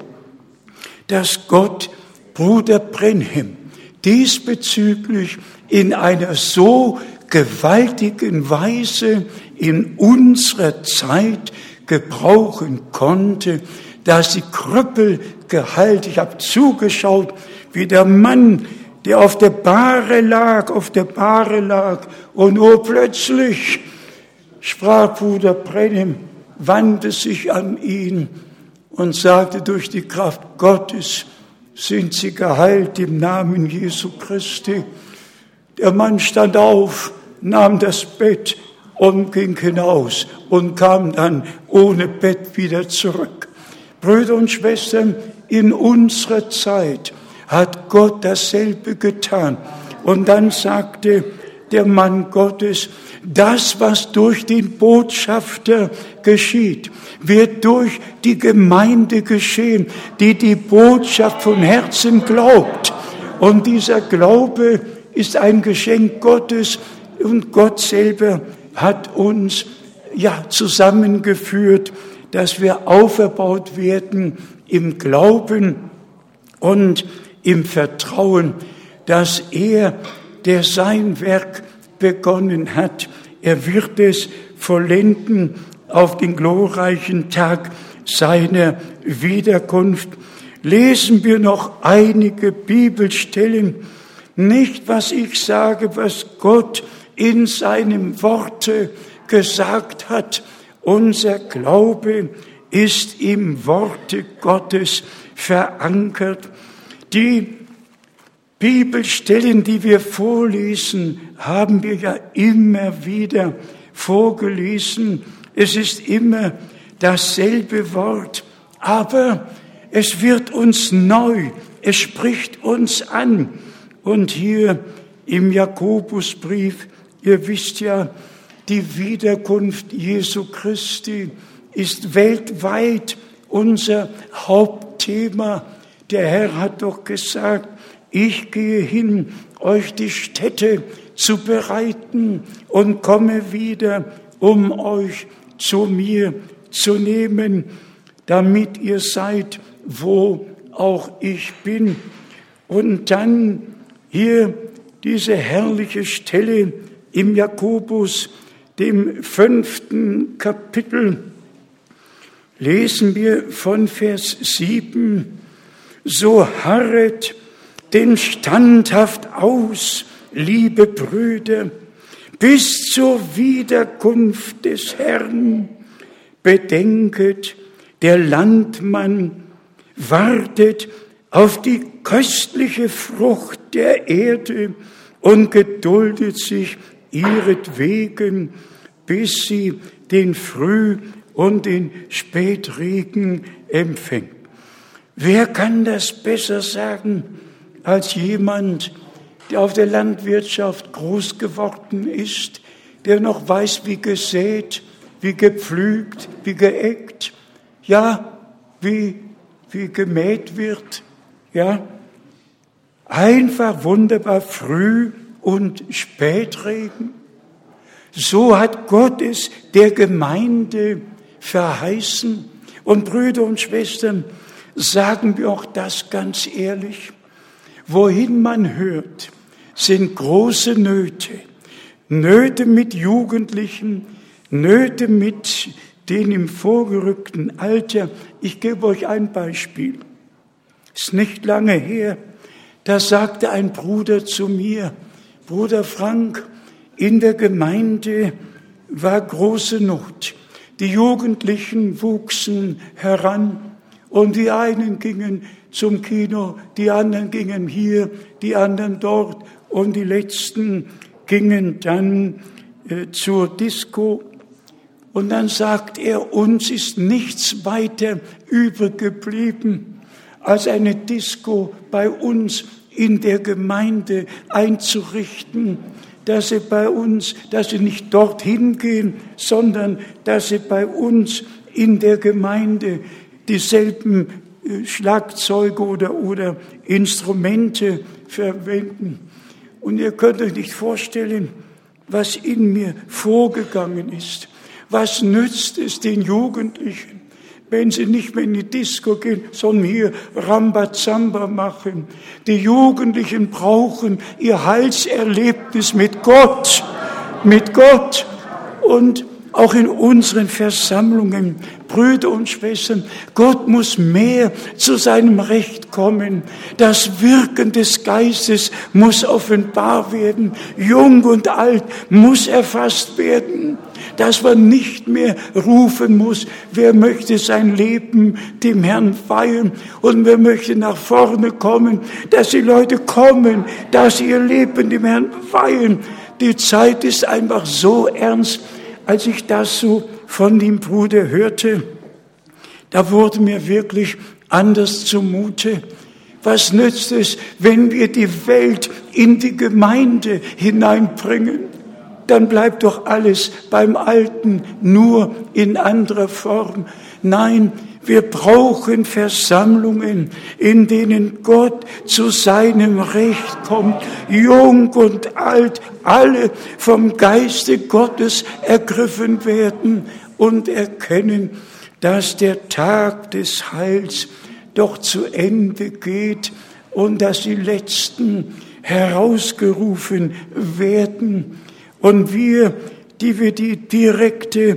dass Gott Bruder Brenhem diesbezüglich in einer so gewaltigen Weise in unserer Zeit gebrauchen konnte, dass die Krüppel geheilt. Ich habe zugeschaut, wie der Mann, der auf der Bahre lag, auf der Bahre lag, und nur plötzlich sprach Bruder Brenhem, wandte sich an ihn und sagte, durch die Kraft Gottes sind sie geheilt im Namen Jesu Christi. Der Mann stand auf, nahm das Bett und ging hinaus und kam dann ohne Bett wieder zurück. Brüder und Schwestern, in unserer Zeit hat Gott dasselbe getan. Und dann sagte der Mann Gottes, das, was durch den Botschafter geschieht, wird durch die Gemeinde geschehen, die die Botschaft von Herzen glaubt. Und dieser Glaube ist ein Geschenk Gottes, und Gott selber hat uns ja zusammengeführt, dass wir auferbaut werden im Glauben und im Vertrauen, dass er, der sein Werk begonnen hat, er wird es vollenden auf den glorreichen Tag seiner Wiederkunft. Lesen wir noch einige Bibelstellen, nicht was ich sage, was Gott in seinem Worte gesagt hat. Unser Glaube ist im Worte Gottes verankert. Die Bibelstellen, die wir vorlesen, haben wir ja immer wieder vorgelesen. Es ist immer dasselbe Wort, aber es wird uns neu, es spricht uns an. Und hier im Jakobusbrief, ihr wisst ja, die Wiederkunft Jesu Christi ist weltweit unser Hauptthema. Der Herr hat doch gesagt, ich gehe hin, euch die Stätte zu bereiten und komme wieder, um euch zu mir zu nehmen, damit ihr seid, wo auch ich bin. Und dann hier diese herrliche Stelle im Jakobus, dem fünften Kapitel, lesen wir von Vers sieben, so harret denn standhaft aus, liebe Brüder, bis zur Wiederkunft des Herrn. Bedenket, der Landmann wartet auf die köstliche Frucht der Erde und geduldet sich ihretwegen, bis sie den Früh- und den Spätregen empfängt. Wer kann das besser sagen als jemand, der auf der Landwirtschaft groß geworden ist, der noch weiß, wie gesät, wie gepflügt, wie geeggt, ja, wie, wie gemäht wird, ja. Einfach wunderbar Früh- und Spätregen. So hat Gott es der Gemeinde verheißen. Und Brüder und Schwestern, sagen wir auch das ganz ehrlich, wohin man hört, sind große Nöte. Nöte mit Jugendlichen, Nöte mit denen im vorgerückten Alter. Ich gebe euch ein Beispiel. Ist nicht lange her, da sagte ein Bruder zu mir, Bruder Frank, in der Gemeinde war große Not. Die Jugendlichen wuchsen heran Und die einen gingen zum Kino, die anderen gingen hier, die anderen dort und die letzten gingen dann äh, zur Disco. Und dann sagt er, uns ist nichts weiter übrig geblieben, als eine Disco bei uns in der Gemeinde einzurichten, dass sie bei uns, dass sie nicht dorthin gehen, sondern dass sie bei uns in der Gemeinde dieselben Schlagzeuge oder, oder Instrumente verwenden. Und ihr könnt euch nicht vorstellen, was in mir vorgegangen ist. Was nützt es den Jugendlichen, wenn sie nicht mehr in die Disco gehen, sondern hier Rambazamba machen? Die Jugendlichen brauchen ihr Heilserlebnis mit Gott, mit Gott. Und auch in unseren Versammlungen, Brüder und Schwestern, Gott muss mehr zu seinem Recht kommen. Das Wirken des Geistes muss offenbar werden. Jung und alt muss erfasst werden. Dass man nicht mehr rufen muss, wer möchte sein Leben dem Herrn weihen und wer möchte nach vorne kommen, dass die Leute kommen, dass sie ihr Leben dem Herrn weihen. Die Zeit ist einfach so ernst. Als ich das so von dem Bruder hörte, da wurde mir wirklich anders zumute. Was nützt es, wenn wir die Welt in die Gemeinde hineinbringen? Dann bleibt doch alles beim Alten, nur in anderer Form. Nein, wir brauchen Versammlungen, in denen Gott zu seinem Recht kommt. Jung und alt, alle vom Geiste Gottes ergriffen werden und erkennen, dass der Tag des Heils doch zu Ende geht und dass die Letzten herausgerufen werden. Und wir, die wir die direkte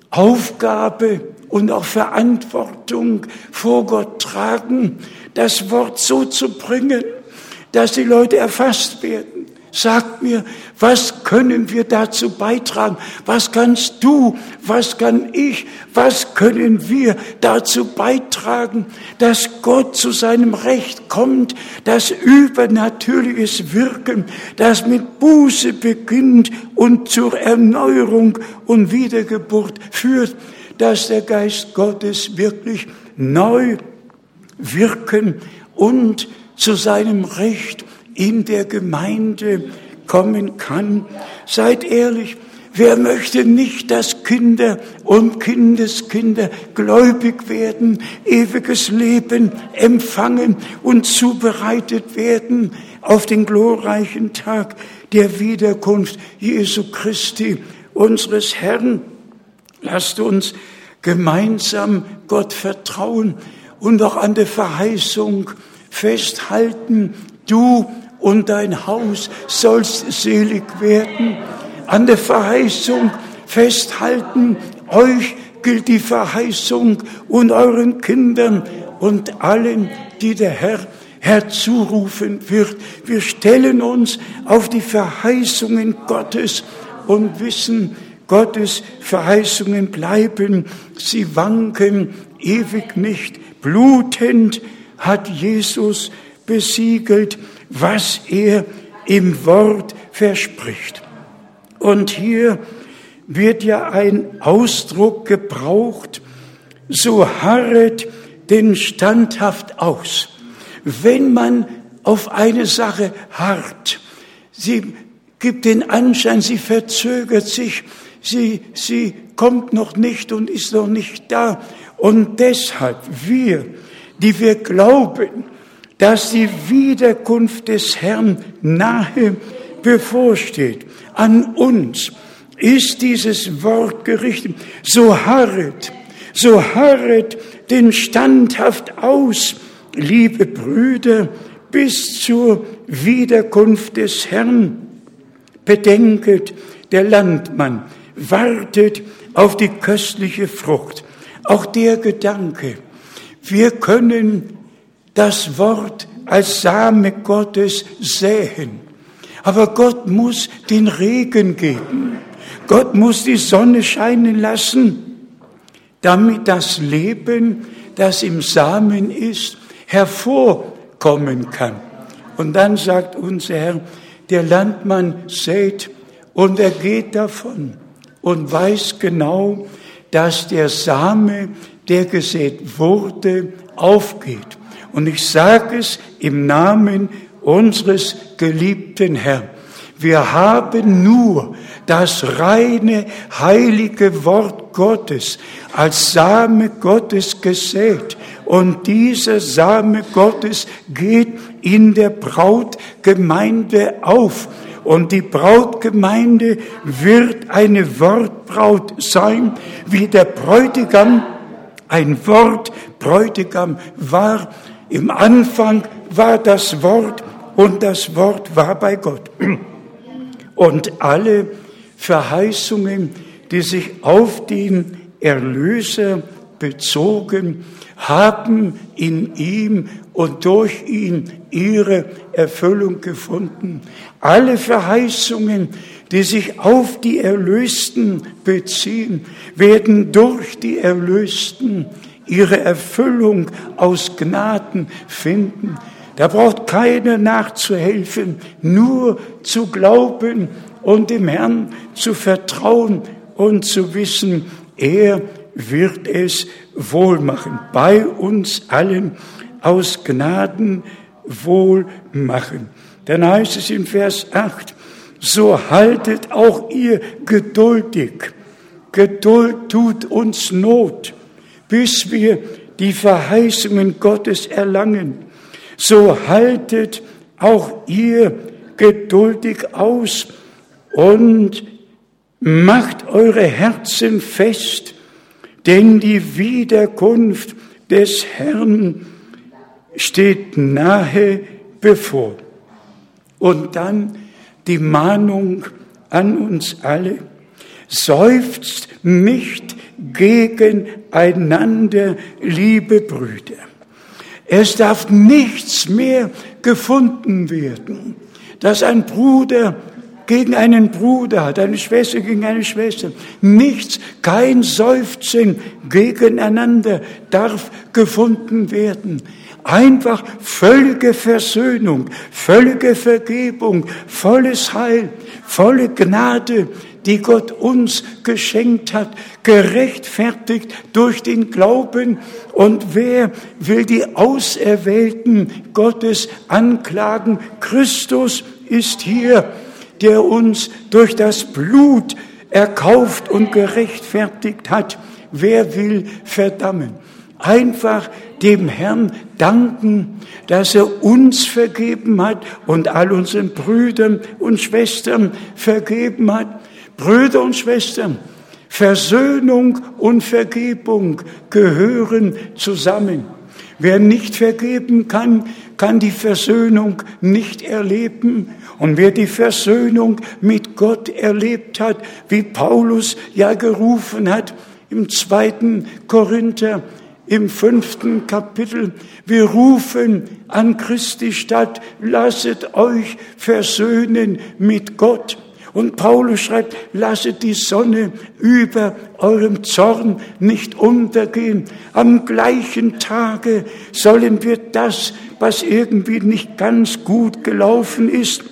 Aufgabe und auch Verantwortung vor Gott tragen, das Wort so zu bringen, dass die Leute erfasst werden. Sagt mir, was können wir dazu beitragen? Was kannst du, was kann ich, was können wir dazu beitragen, dass Gott zu seinem Recht kommt, dass übernatürliches Wirken, das mit Buße beginnt und zur Erneuerung und Wiedergeburt führt, dass der Geist Gottes wirklich neu wirken und zu seinem Recht in der Gemeinde kommen kann. Seid ehrlich, wer möchte nicht, dass Kinder und Kindeskinder gläubig werden, ewiges Leben empfangen und zubereitet werden auf den glorreichen Tag der Wiederkunft Jesu Christi, unseres Herrn? Lasst uns gemeinsam Gott vertrauen und auch an der Verheißung festhalten, du und dein Haus sollst selig werden. An der Verheißung festhalten, euch gilt die Verheißung und euren Kindern und allen, die der Herr herzurufen wird. Wir stellen uns auf die Verheißungen Gottes und wissen, Gottes Verheißungen bleiben, sie wanken ewig nicht. Blutend hat Jesus besiegelt, was er im Wort verspricht. Und hier wird ja ein Ausdruck gebraucht, so harret denn standhaft aus. Wenn man auf eine Sache harrt, sie gibt den Anschein, sie verzögert sich, sie, sie kommt noch nicht und ist noch nicht da. Und deshalb wir, die wir glauben, dass die Wiederkunft des Herrn nahe bevorsteht, an uns ist dieses Wort gerichtet. So harret, so harret denn standhaft aus, liebe Brüder, bis zur Wiederkunft des Herrn. Bedenket, der Landmann wartet auf die köstliche Frucht. Auch der Gedanke, wir können das Wort als Same Gottes säen. Aber Gott muss den Regen geben. Gott muss die Sonne scheinen lassen, damit das Leben, das im Samen ist, hervorkommen kann. Und dann sagt unser Herr, der Landmann sät und er geht davon und weiß genau, dass der Same, der gesät wurde, aufgeht. Und ich sage es im Namen unseres geliebten Herrn. Wir haben nur das reine, heilige Wort Gottes als Same Gottes gesät. Und dieser Same Gottes geht in der Brautgemeinde auf. Und die Brautgemeinde wird eine Wortbraut sein, wie der Bräutigam ein Wortbräutigam war. Im Anfang war das Wort und das Wort war bei Gott. Und alle Verheißungen, die sich auf den Erlöser bezogen, haben in ihm und durch ihn ihre Erfüllung gefunden. Alle Verheißungen, die sich auf die Erlösten beziehen, werden durch die Erlösten ihre Erfüllung aus Gnaden finden. Da braucht keiner nachzuhelfen, nur zu glauben und dem Herrn zu vertrauen und zu wissen, er wird es wohl machen. Bei uns allen aus Gnaden wohl machen. Dann heißt es in Vers acht, so haltet auch ihr geduldig. Geduld tut uns Not, bis wir die Verheißungen Gottes erlangen. So haltet auch ihr geduldig aus und macht eure Herzen fest, denn die Wiederkunft des Herrn steht nahe bevor. Und dann die Mahnung an uns alle, seufzt nicht gegeneinander, liebe Brüder. Es darf nichts mehr gefunden werden, dass ein Bruder gegen einen Bruder hat, eine Schwester gegen eine Schwester. Nichts, kein Seufzen gegeneinander darf gefunden werden. Einfach völlige Versöhnung, völlige Vergebung, volles Heil, volle Gnade, die Gott uns geschenkt hat, gerechtfertigt durch den Glauben. Und wer will die Auserwählten Gottes anklagen? Christus ist hier, der uns durch das Blut erkauft und gerechtfertigt hat. Wer will verdammen? Einfach dem Herrn danken, dass er uns vergeben hat und all unseren Brüdern und Schwestern vergeben hat. Brüder und Schwestern, Versöhnung und Vergebung gehören zusammen. Wer nicht vergeben kann, kann die Versöhnung nicht erleben. Und wer die Versöhnung mit Gott erlebt hat, wie Paulus ja gerufen hat im zweiten Korinther, im fünften Kapitel, wir rufen an Christi Stadt, lasset euch versöhnen mit Gott. Und Paulus schreibt, lasset die Sonne über eurem Zorn nicht untergehen. Am gleichen Tage sollen wir das, was irgendwie nicht ganz gut gelaufen ist,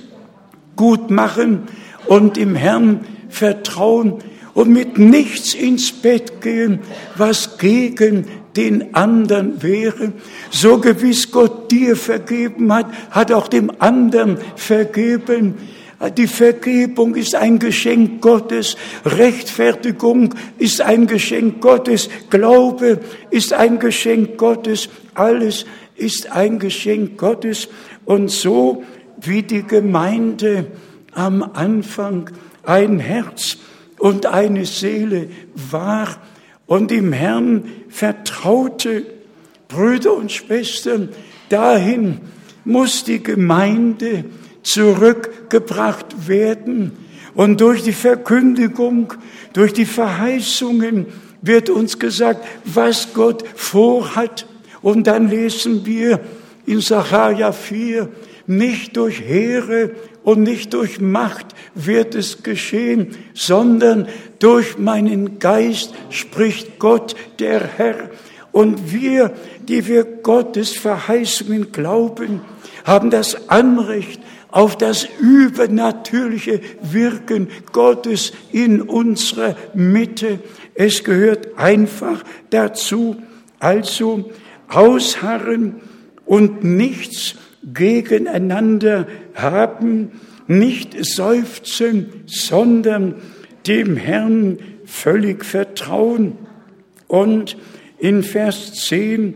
gut machen und im Herrn vertrauen und mit nichts ins Bett gehen, was gegen den anderen wäre. So gewiss Gott dir vergeben hat, hat auch dem anderen vergeben. Die Vergebung ist ein Geschenk Gottes, Rechtfertigung ist ein Geschenk Gottes, Glaube ist ein Geschenk Gottes, alles ist ein Geschenk Gottes. Und so wie die Gemeinde am Anfang ein Herz und eine Seele war und im Herrn vertraute, Brüder und Schwestern, dahin muss die Gemeinde zurückgebracht werden. Und durch die Verkündigung, durch die Verheißungen wird uns gesagt, was Gott vorhat. Und dann lesen wir in Sacharja vier, nicht durch Heere und nicht durch Macht wird es geschehen, sondern durch meinen Geist spricht Gott, der Herr. Und wir, die wir Gottes Verheißungen glauben, haben das Anrecht auf das übernatürliche Wirken Gottes in unserer Mitte. Es gehört einfach dazu, also ausharren und nichts gegeneinander haben, nicht seufzen, sondern dem Herrn völlig vertrauen. Und in Vers zehn,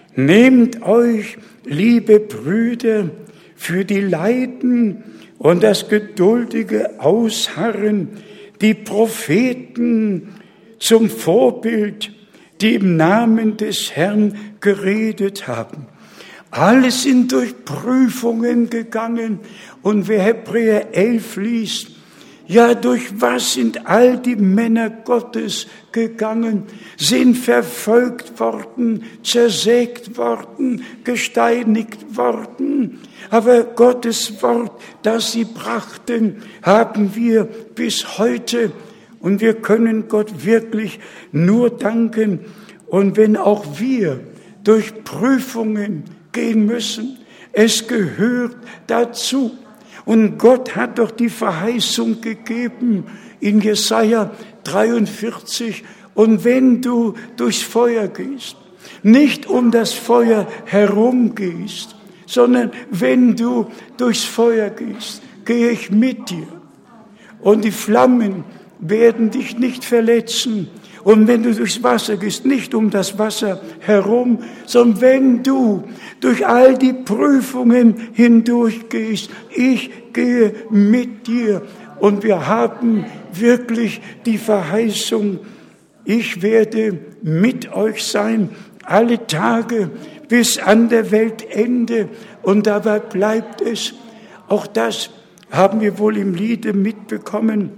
nehmt euch, liebe Brüder, für die Leiden und das geduldige Ausharren die Propheten zum Vorbild, die im Namen des Herrn geredet haben. Alle sind durch Prüfungen gegangen. Und wer Hebräer elf liest, ja, durch was sind all die Männer Gottes gegangen, sind verfolgt worden, zersägt worden, gesteinigt worden. Aber Gottes Wort, das sie brachten, haben wir bis heute. Und wir können Gott wirklich nur danken. Und wenn auch wir durch Prüfungen gehen müssen, es gehört dazu. Und Gott hat doch die Verheißung gegeben in Jesaja dreiundvierzig. Und wenn du durchs Feuer gehst, nicht um das Feuer herum gehst, sondern wenn du durchs Feuer gehst, gehe ich mit dir. Und die Flammen werden dich nicht verletzen. Und wenn du durchs Wasser gehst, nicht um das Wasser herum, sondern wenn du durch all die Prüfungen hindurchgehst, ich gehe mit dir. Und wir haben wirklich die Verheißung, ich werde mit euch sein, alle Tage bis an der Weltende. Und dabei bleibt es. Auch das haben wir wohl im Liede mitbekommen.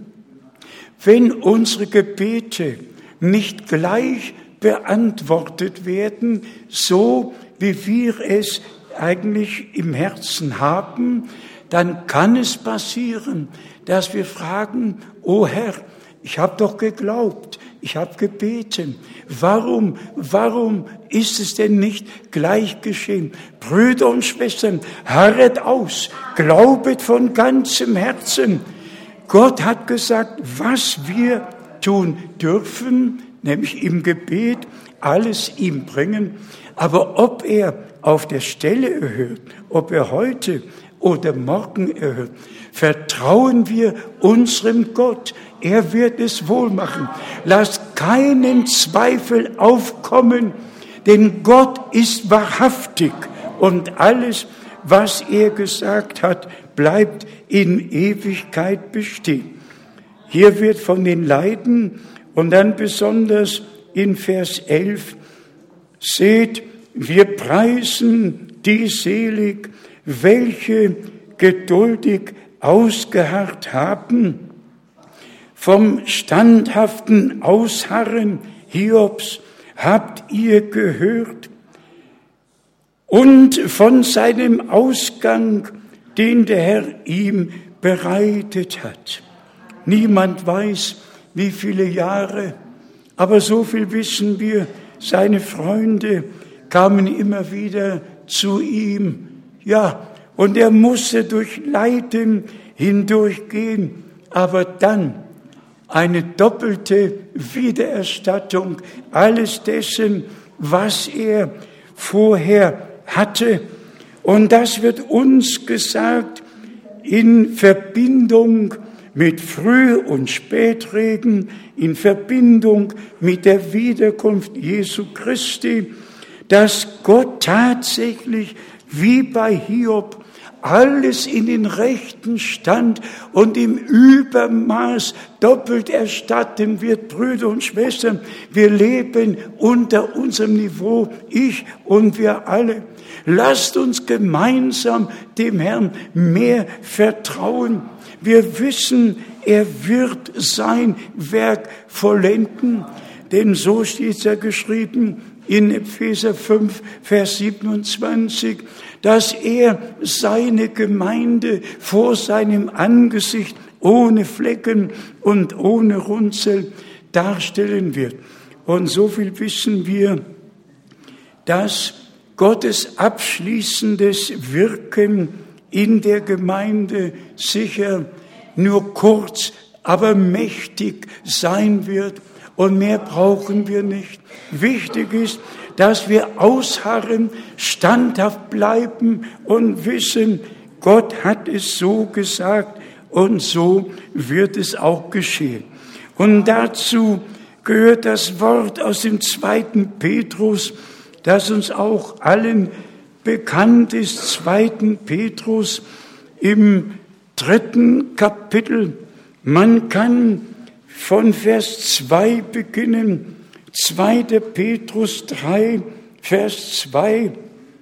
Wenn unsere Gebete nicht gleich beantwortet werden, so wie wir es eigentlich im Herzen haben, dann kann es passieren, dass wir fragen, o Herr, ich habe doch geglaubt, ich habe gebeten. Warum, warum ist es denn nicht gleich geschehen? Brüder und Schwestern, harret aus, glaubet von ganzem Herzen. Gott hat gesagt, was wir tun dürfen, nämlich im Gebet alles ihm bringen. Aber ob er auf der Stelle erhört, ob er heute oder morgen erhört, vertrauen wir unserem Gott. Er wird es wohl machen. Lasst keinen Zweifel aufkommen, denn Gott ist wahrhaftig und alles, was er gesagt hat, bleibt in Ewigkeit bestehen. Hier wird von den Leiden und dann besonders in Vers elf, seht, wir preisen die selig, welche geduldig ausgeharrt haben, vom standhaften Ausharren Hiobs habt ihr gehört und von seinem Ausgang, den der Herr ihm bereitet hat. Niemand weiß, wie viele Jahre, aber so viel wissen wir, seine Freunde kamen immer wieder zu ihm. Ja, und er musste durch Leiden hindurchgehen, aber dann eine doppelte Wiedererstattung alles dessen, was er vorher hatte. Und das wird uns gesagt in Verbindung mit Früh- und Spätregen, in Verbindung mit der Wiederkunft Jesu Christi, dass Gott tatsächlich wie bei Hiob alles in den rechten Stand und im Übermaß doppelt erstatten wird. Brüder und Schwestern, wir leben unter unserem Niveau, ich und wir alle. Lasst uns gemeinsam dem Herrn mehr vertrauen. Wir wissen, er wird sein Werk vollenden, denn so steht es ja geschrieben in Epheser fünf, Vers siebenundzwanzig, dass er seine Gemeinde vor seinem Angesicht ohne Flecken und ohne Runzel darstellen wird. Und so viel wissen wir, dass Gottes abschließendes Wirken in der Gemeinde sicher nur kurz, aber mächtig sein wird. Und mehr brauchen wir nicht. Wichtig ist, dass wir ausharren, standhaft bleiben und wissen, Gott hat es so gesagt und so wird es auch geschehen. Und dazu gehört das Wort aus dem zweiten Petrus, das uns auch allen bekannt ist, zweiten Petrus im dritten Kapitel. Man kann von Vers zwei beginnen, zweiter Petrus drei, Vers zwei.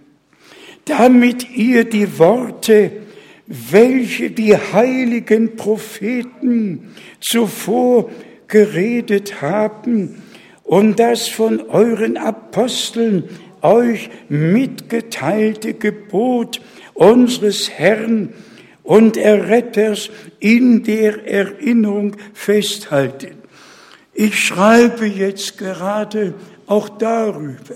Damit ihr die Worte, welche die heiligen Propheten zuvor geredet haben und das von euren Aposteln euch mitgeteilte Gebot unseres Herrn und Erretters in der Erinnerung festhalten. Ich schreibe jetzt gerade auch darüber,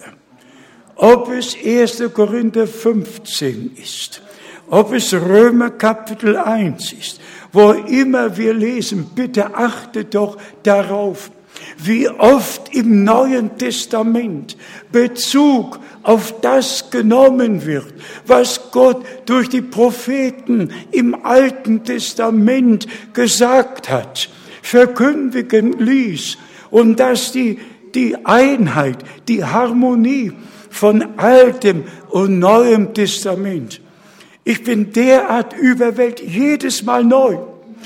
ob es erster Korinther fünfzehn ist, ob es Römer Kapitel eins ist, wo immer wir lesen, bitte achtet doch darauf, wie oft im Neuen Testament Bezug auf das genommen wird, was Gott durch die Propheten im Alten Testament gesagt hat, verkündigen ließ, und dass die, die Einheit, die Harmonie von Altem und Neuem Testament, ich bin derart überwältigt, jedes Mal neu,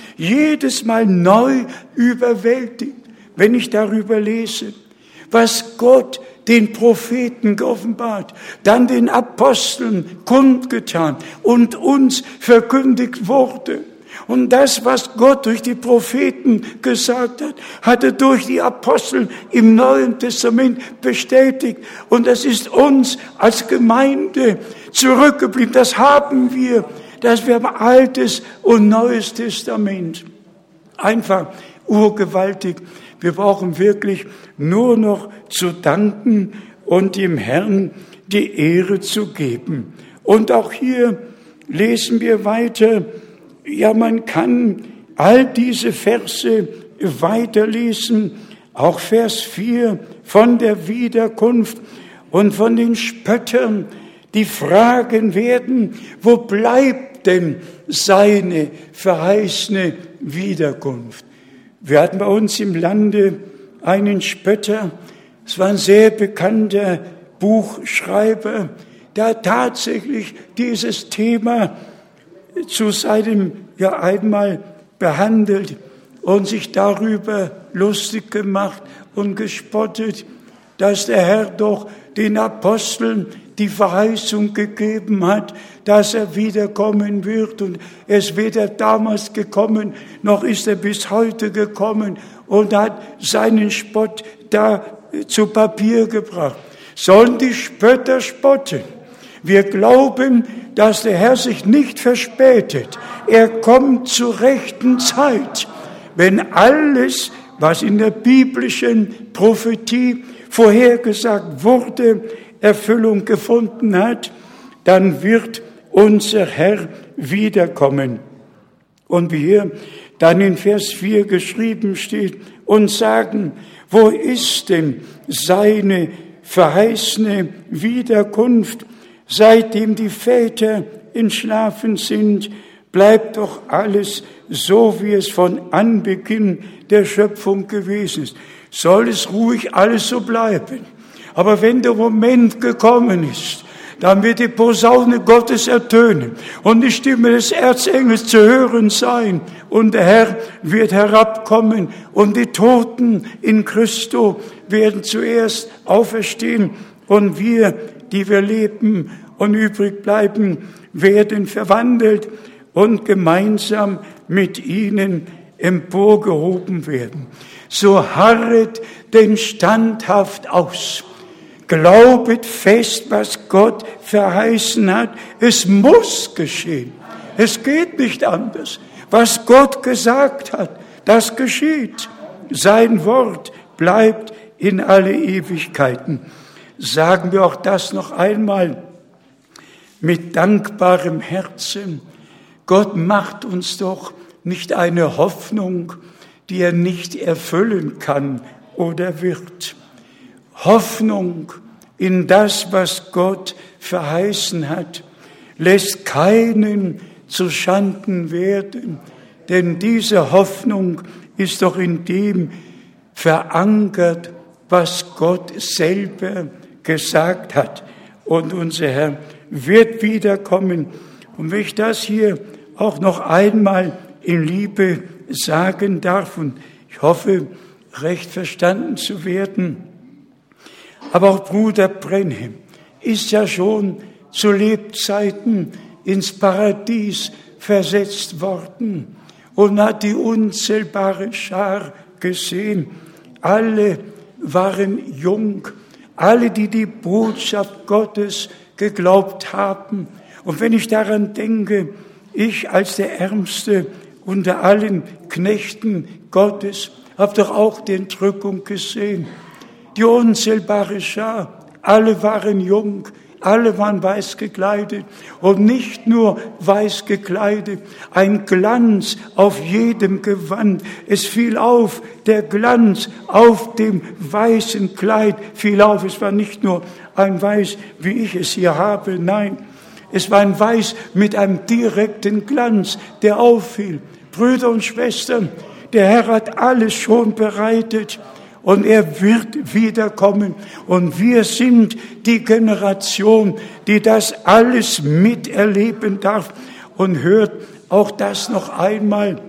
jedes Mal neu überwältigt, wenn ich darüber lese, was Gott den Propheten geoffenbart, dann den Aposteln kundgetan und uns verkündigt wurde. Und das, was Gott durch die Propheten gesagt hat, hat er durch die Apostel im Neuen Testament bestätigt. Und das ist uns als Gemeinde zurückgeblieben. Das haben wir, dass wir haben Altes und Neues Testament. Einfach urgewaltig. Wir brauchen wirklich nur noch zu danken und dem Herrn die Ehre zu geben. Und auch hier lesen wir weiter. Ja, man kann all diese Verse weiterlesen, auch Vers vier von der Wiederkunft und von den Spöttern, die fragen werden, wo bleibt denn seine verheißene Wiederkunft? Wir hatten bei uns im Lande einen Spötter, es war ein sehr bekannter Buchschreiber, der tatsächlich dieses Thema zu seinem, ja einmal behandelt und sich darüber lustig gemacht und gespottet, dass der Herr doch den Aposteln die Verheißung gegeben hat, dass er wiederkommen wird. Und er ist weder damals gekommen, noch ist er bis heute gekommen und hat seinen Spott da zu Papier gebracht. Sollen die Spötter spotten? Wir glauben, dass der Herr sich nicht verspätet. Er kommt zur rechten Zeit. Wenn alles, was in der biblischen Prophetie vorhergesagt wurde, Erfüllung gefunden hat, dann wird unser Herr wiederkommen. Und wie hier dann in Vers vier geschrieben steht, und sagen, wo ist denn seine verheißene Wiederkunft? Seitdem die Väter entschlafen sind, bleibt doch alles so, wie es von Anbeginn der Schöpfung gewesen ist. Soll es ruhig alles so bleiben. Aber wenn der Moment gekommen ist, dann wird die Posaune Gottes ertönen und die Stimme des Erzengels zu hören sein. Und der Herr wird herabkommen und die Toten in Christo werden zuerst auferstehen und wir, die wir leben und übrig bleiben, werden verwandelt und gemeinsam mit ihnen emporgehoben werden. So harret denn standhaft aus. Glaubet fest, was Gott verheißen hat. Es muss geschehen. Es geht nicht anders. Was Gott gesagt hat, das geschieht. Sein Wort bleibt in alle Ewigkeiten. sagen wir auch das noch einmal mit dankbarem Herzen. Gott macht uns doch nicht eine Hoffnung, die er nicht erfüllen kann oder wird. Hoffnung in das, was Gott verheißen hat, lässt keinen zu Schanden werden, denn diese Hoffnung ist doch in dem verankert, was Gott selber gesagt hat. Und unser Herr wird wiederkommen. Und wenn ich das hier auch noch einmal in Liebe sagen darf, und ich hoffe, recht verstanden zu werden, aber auch Bruder Brenhem ist ja schon zu Lebzeiten ins Paradies versetzt worden und hat die unzählbare Schar gesehen. Alle waren jung, alle, die die Botschaft Gottes geglaubt haben. Und wenn ich daran denke, ich als der Ärmste unter allen Knechten Gottes habe doch auch die Entrückung gesehen. Die unzählbare Schar, alle waren jung, alle waren weiß gekleidet und nicht nur weiß gekleidet, ein Glanz auf jedem Gewand. Es fiel auf, der Glanz auf dem weißen Kleid fiel auf. Es war nicht nur ein Weiß, wie ich es hier habe, nein, es war ein Weiß mit einem direkten Glanz, der auffiel. Brüder und Schwestern, der Herr hat alles schon bereitet. Und er wird wiederkommen. Und wir sind die Generation, die das alles miterleben darf. Und hört auch das noch einmal,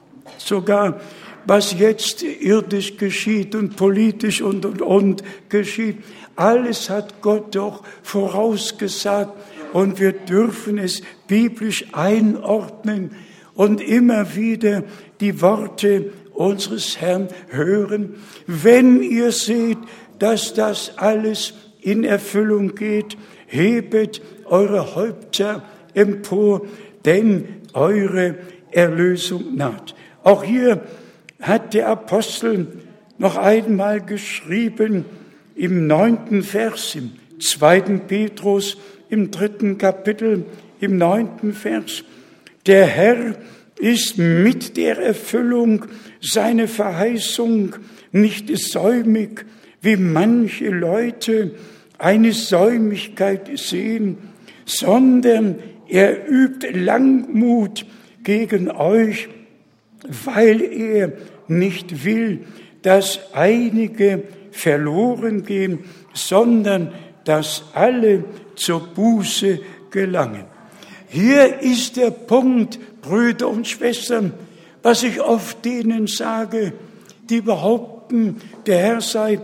sogar was jetzt irdisch geschieht und politisch und, und, und geschieht. Alles hat Gott doch vorausgesagt. Und wir dürfen es biblisch einordnen und immer wieder die Worte unseres Herrn hören. Wenn ihr seht, dass das alles in Erfüllung geht, hebet eure Häupter empor, denn eure Erlösung naht. Auch hier hat der Apostel noch einmal geschrieben, im neunten Vers, im zweiten Petrus, im dritten Kapitel, im neunten Vers, der Herr ist mit der Erfüllung seiner Verheißung nicht säumig, wie manche Leute eine Säumigkeit sehen, sondern er übt Langmut gegen euch, weil er nicht will, dass einige verloren gehen, sondern dass alle zur Buße gelangen. Hier ist der Punkt, Brüder und Schwestern, was ich oft denen sage, die behaupten, der Herr sei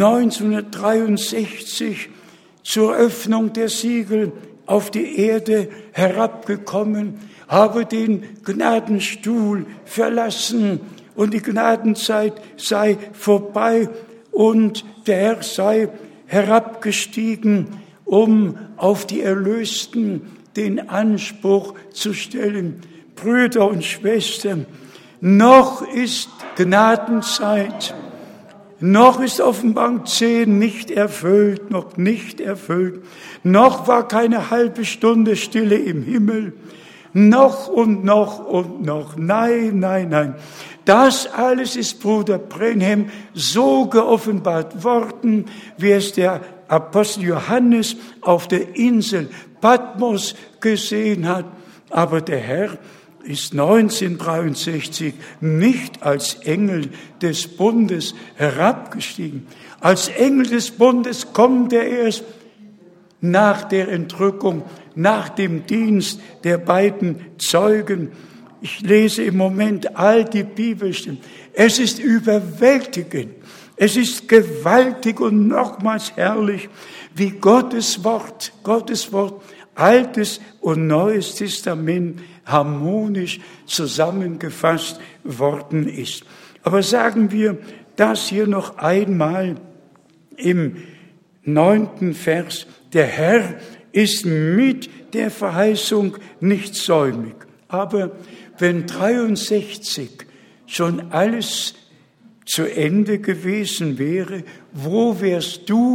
neunzehnhundertdreiundsechzig zur Öffnung der Siegel auf die Erde herabgekommen, habe den Gnadenstuhl verlassen und die Gnadenzeit sei vorbei und der Herr sei herabgestiegen, um auf die Erlösten den Anspruch zu stellen. Brüder und Schwestern, noch ist Gnadenzeit, noch ist Offenbarung zehn nicht erfüllt, noch nicht erfüllt, noch war keine halbe Stunde Stille im Himmel, noch und noch und noch, nein, nein, nein. Das alles ist, Bruder Brenhem, so geoffenbart worden, wie es der Apostel Johannes auf der Insel Patmos gesehen hat. Aber der Herr ist neunzehnhundertdreiundsechzig nicht als Engel des Bundes herabgestiegen. Als Engel des Bundes kommt er erst nach der Entrückung, nach dem Dienst der beiden Zeugen. Ich lese im Moment all die Bibelstellen. Es ist überwältigend. Es ist gewaltig und nochmals herrlich, wie Gottes Wort, Gottes Wort, Altes und Neues Testament harmonisch zusammengefasst worden ist. Aber sagen wir das hier noch einmal im neunten Vers. Der Herr ist mit der Verheißung nicht säumig. Aber wenn dreiundsechzig schon alles zu Ende gewesen wäre, wo wärst du,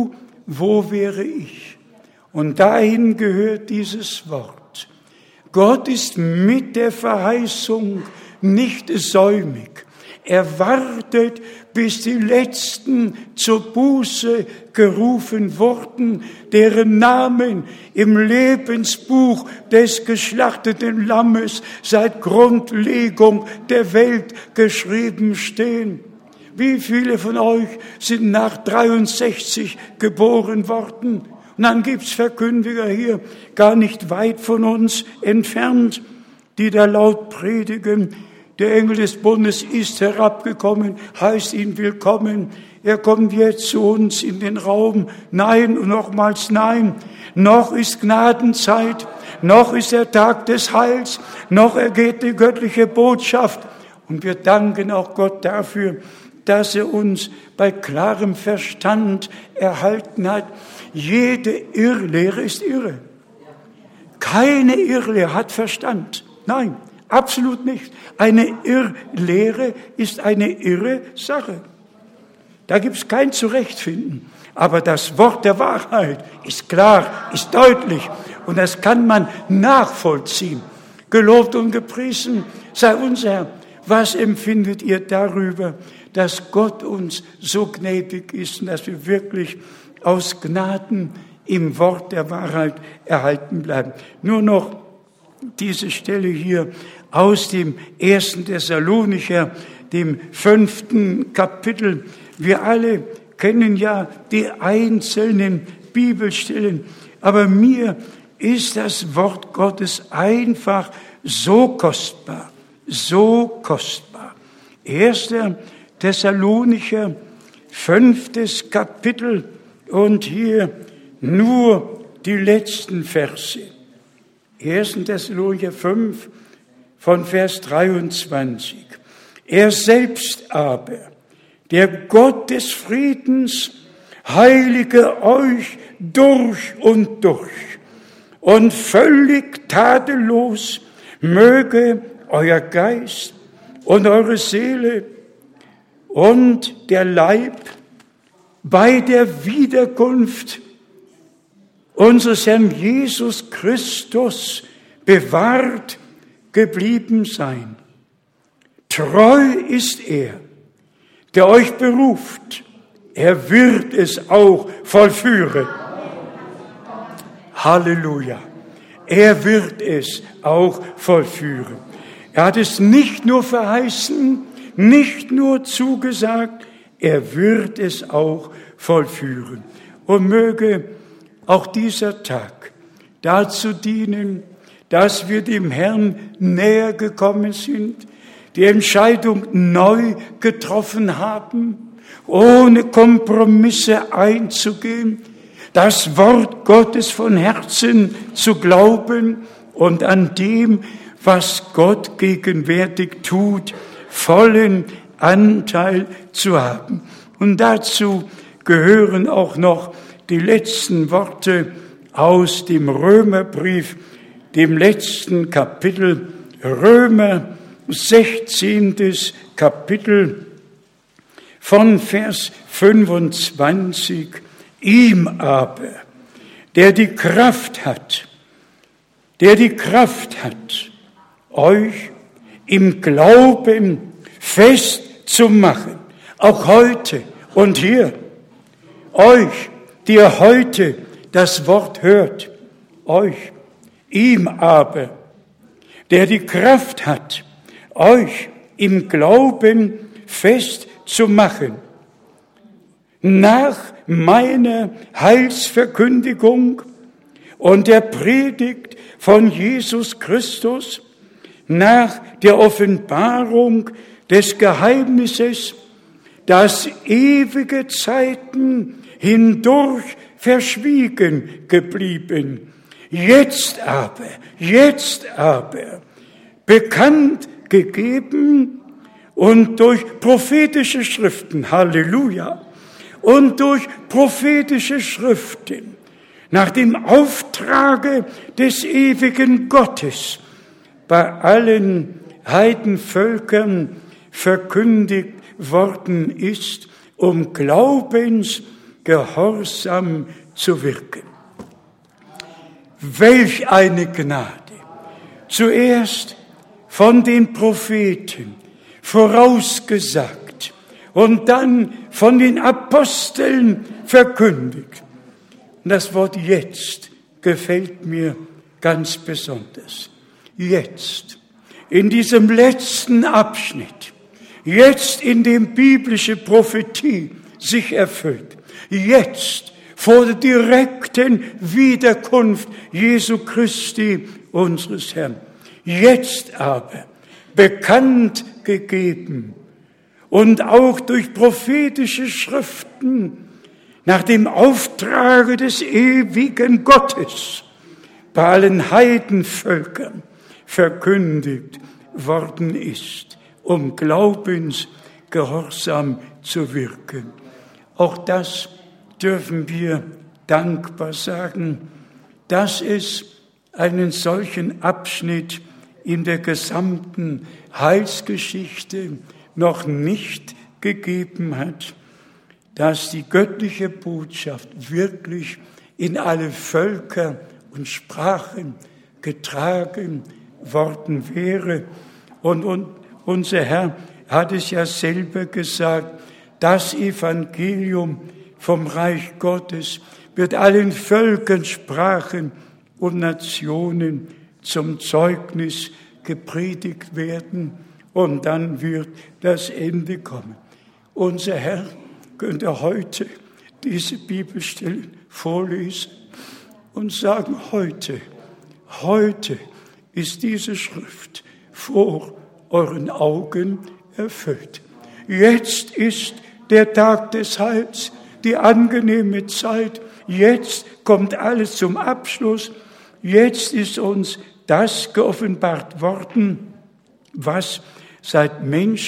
wo wäre ich? Und dahin gehört dieses Wort. Gott ist mit der Verheißung nicht säumig. Er wartet, bis die Letzten zur Buße gerufen wurden, deren Namen im Lebensbuch des geschlachteten Lammes seit Grundlegung der Welt geschrieben stehen. Wie viele von euch sind nach dreiundsechzig geboren worden? Und dann gibt's Verkündiger hier, gar nicht weit von uns entfernt, die da laut predigen: Der Engel des Bundes ist herabgekommen, heißt ihn willkommen. Er kommt jetzt zu uns in den Raum. Nein und nochmals nein. Noch ist Gnadenzeit, noch ist der Tag des Heils, noch ergeht die göttliche Botschaft. Und wir danken auch Gott dafür, dass er uns bei klarem Verstand erhalten hat. Jede Irrlehre ist irre. Keine Irrlehre hat Verstand. Nein. Absolut nicht. Eine Irrlehre ist eine irre Sache. Da gibt es kein Zurechtfinden. Aber das Wort der Wahrheit ist klar, ist deutlich. Und das kann man nachvollziehen. Gelobt und gepriesen sei unser Herr. Was empfindet ihr darüber, dass Gott uns so gnädig ist und dass wir wirklich aus Gnaden im Wort der Wahrheit erhalten bleiben? Nur noch diese Stelle hier aus dem ersten Thessalonicher, dem fünften Kapitel. Wir alle kennen ja die einzelnen Bibelstellen, aber mir ist das Wort Gottes einfach so kostbar, so kostbar. erster Thessalonicher, fünftes Kapitel und hier nur die letzten Verse. erster Thessalonicher fünf von Vers dreiundzwanzig. Er selbst aber, der Gott des Friedens, heilige euch durch und durch und völlig tadellos möge euer Geist und eure Seele und der Leib bei der Wiederkunft unseres Herrn Jesus Christus bewahrt geblieben sein. Treu ist er, der euch beruft. Er wird es auch vollführen. Halleluja. Er wird es auch vollführen. Er hat es nicht nur verheißen, nicht nur zugesagt, er wird es auch vollführen. Und möge auch dieser Tag dazu dienen, dass wir dem Herrn näher gekommen sind, die Entscheidung neu getroffen haben, ohne Kompromisse einzugehen, das Wort Gottes von Herzen zu glauben und an dem, was Gott gegenwärtig tut, vollen Anteil zu haben. Und dazu gehören auch noch die letzten Worte aus dem Römerbrief, dem letzten Kapitel, Römer sechzehntes Kapitel von Vers fünfundzwanzig. Ihm aber, der die Kraft hat, der die Kraft hat, euch im Glauben fest zu machen, auch heute und hier, euch, die ihr heute das Wort hört, euch, ihm aber, der die Kraft hat, euch im Glauben fest zu machen, nach meiner Heilsverkündigung und der Predigt von Jesus Christus, nach der Offenbarung des Geheimnisses, das ewige Zeiten hindurch verschwiegen geblieben, jetzt aber, jetzt aber bekannt gegeben und durch prophetische Schriften, Halleluja, und durch prophetische Schriften nach dem Auftrage des ewigen Gottes bei allen Heidenvölkern verkündigt worden ist, um Glaubens gehorsam zu wirken. Welch eine Gnade! Zuerst von den Propheten vorausgesagt und dann von den Aposteln verkündigt. Und das Wort jetzt gefällt mir ganz besonders. Jetzt, in diesem letzten Abschnitt, jetzt in dem biblische Prophetie sich erfüllt, jetzt vor der direkten Wiederkunft Jesu Christi, unseres Herrn. Jetzt aber bekannt gegeben und auch durch prophetische Schriften nach dem Auftrage des ewigen Gottes bei allen Heidenvölkern verkündigt worden ist, um glaubensgehorsam zu wirken. Auch das dürfen wir dankbar sagen, dass es einen solchen Abschnitt in der gesamten Heilsgeschichte noch nicht gegeben hat, dass die göttliche Botschaft wirklich in alle Völker und Sprachen getragen worden wäre. Und, und unser Herr hat es ja selber gesagt, das Evangelium vom Reich Gottes wird allen Völkern, Sprachen und Nationen zum Zeugnis gepredigt werden und dann wird das Ende kommen. Unser Herr könnte heute diese Bibelstellen vorlesen und sagen, heute, heute ist diese Schrift vor euren Augen erfüllt. Jetzt ist der Tag des Heils, die angenehme Zeit. Jetzt kommt alles zum Abschluss. Jetzt ist uns das geoffenbart worden, was seit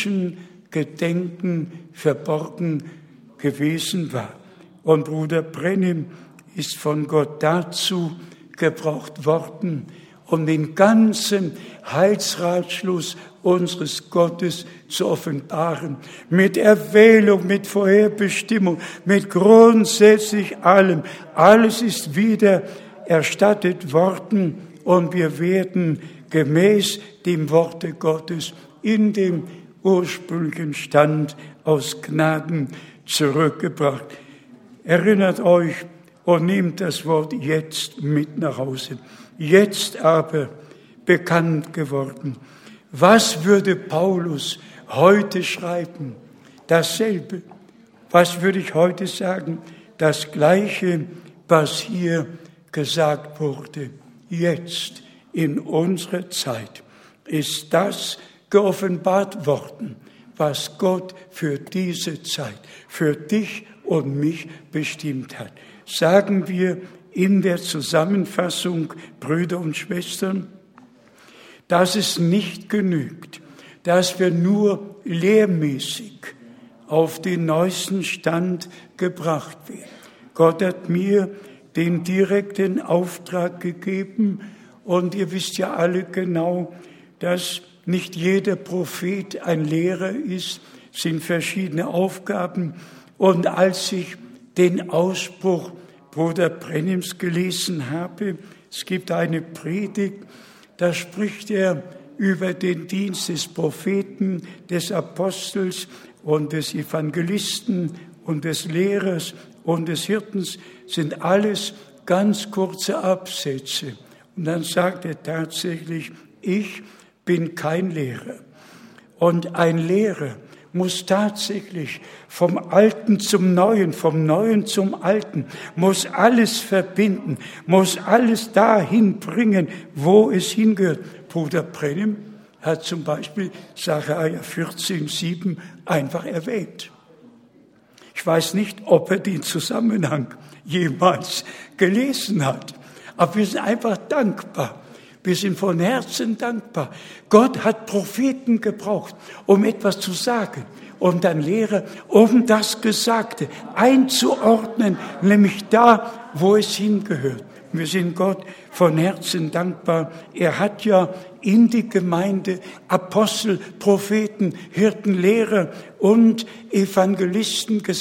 Menschengedenken verborgen gewesen war. Und Bruder Brennim ist von Gott dazu gebraucht worden, um den ganzen Heilsratschluss unseres Gottes zu offenbaren. Mit Erwählung, mit Vorherbestimmung, mit grundsätzlich allem. Alles ist wieder erstattet worden und wir werden gemäß dem Worte Gottes in dem ursprünglichen Stand aus Gnaden zurückgebracht. Erinnert euch und nehmt das Wort jetzt mit nach Hause. Jetzt aber bekannt geworden. Was würde Paulus heute schreiben? Dasselbe. Was würde ich heute sagen? Das Gleiche, was hier gesagt wurde. Jetzt, in unserer Zeit, ist das geoffenbart worden, was Gott für diese Zeit, für dich und mich bestimmt hat. Sagen wir in der Zusammenfassung, Brüder und Schwestern, dass es nicht genügt, dass wir nur lehrmäßig auf den neuesten Stand gebracht werden. Gott hat mir den direkten Auftrag gegeben und ihr wisst ja alle genau, dass nicht jeder Prophet ein Lehrer ist, es sind verschiedene Aufgaben. Und als ich den Ausspruch Bruder Brennims gelesen habe, es gibt eine Predigt, da spricht er über den Dienst des Propheten, des Apostels und des Evangelisten und des Lehrers und des Hirtens, sind alles ganz kurze Absätze. Und dann sagt er tatsächlich, ich bin kein Lehrer. Und ein Lehrer muss tatsächlich vom Alten zum Neuen, vom Neuen zum Alten, muss alles verbinden, muss alles dahin bringen, wo es hingehört. Bruder Brennim hat zum Beispiel Sacharja vierzehn sieben einfach erwähnt. Ich weiß nicht, ob er den Zusammenhang jemals gelesen hat, aber wir sind einfach dankbar. Wir sind von Herzen dankbar. Gott hat Propheten gebraucht, um etwas zu sagen. Und dann Lehrer, um das Gesagte einzuordnen, nämlich da, wo es hingehört. Wir sind Gott von Herzen dankbar. Er hat ja in die Gemeinde Apostel, Propheten, Hirten, Lehrer und Evangelisten gesetzt.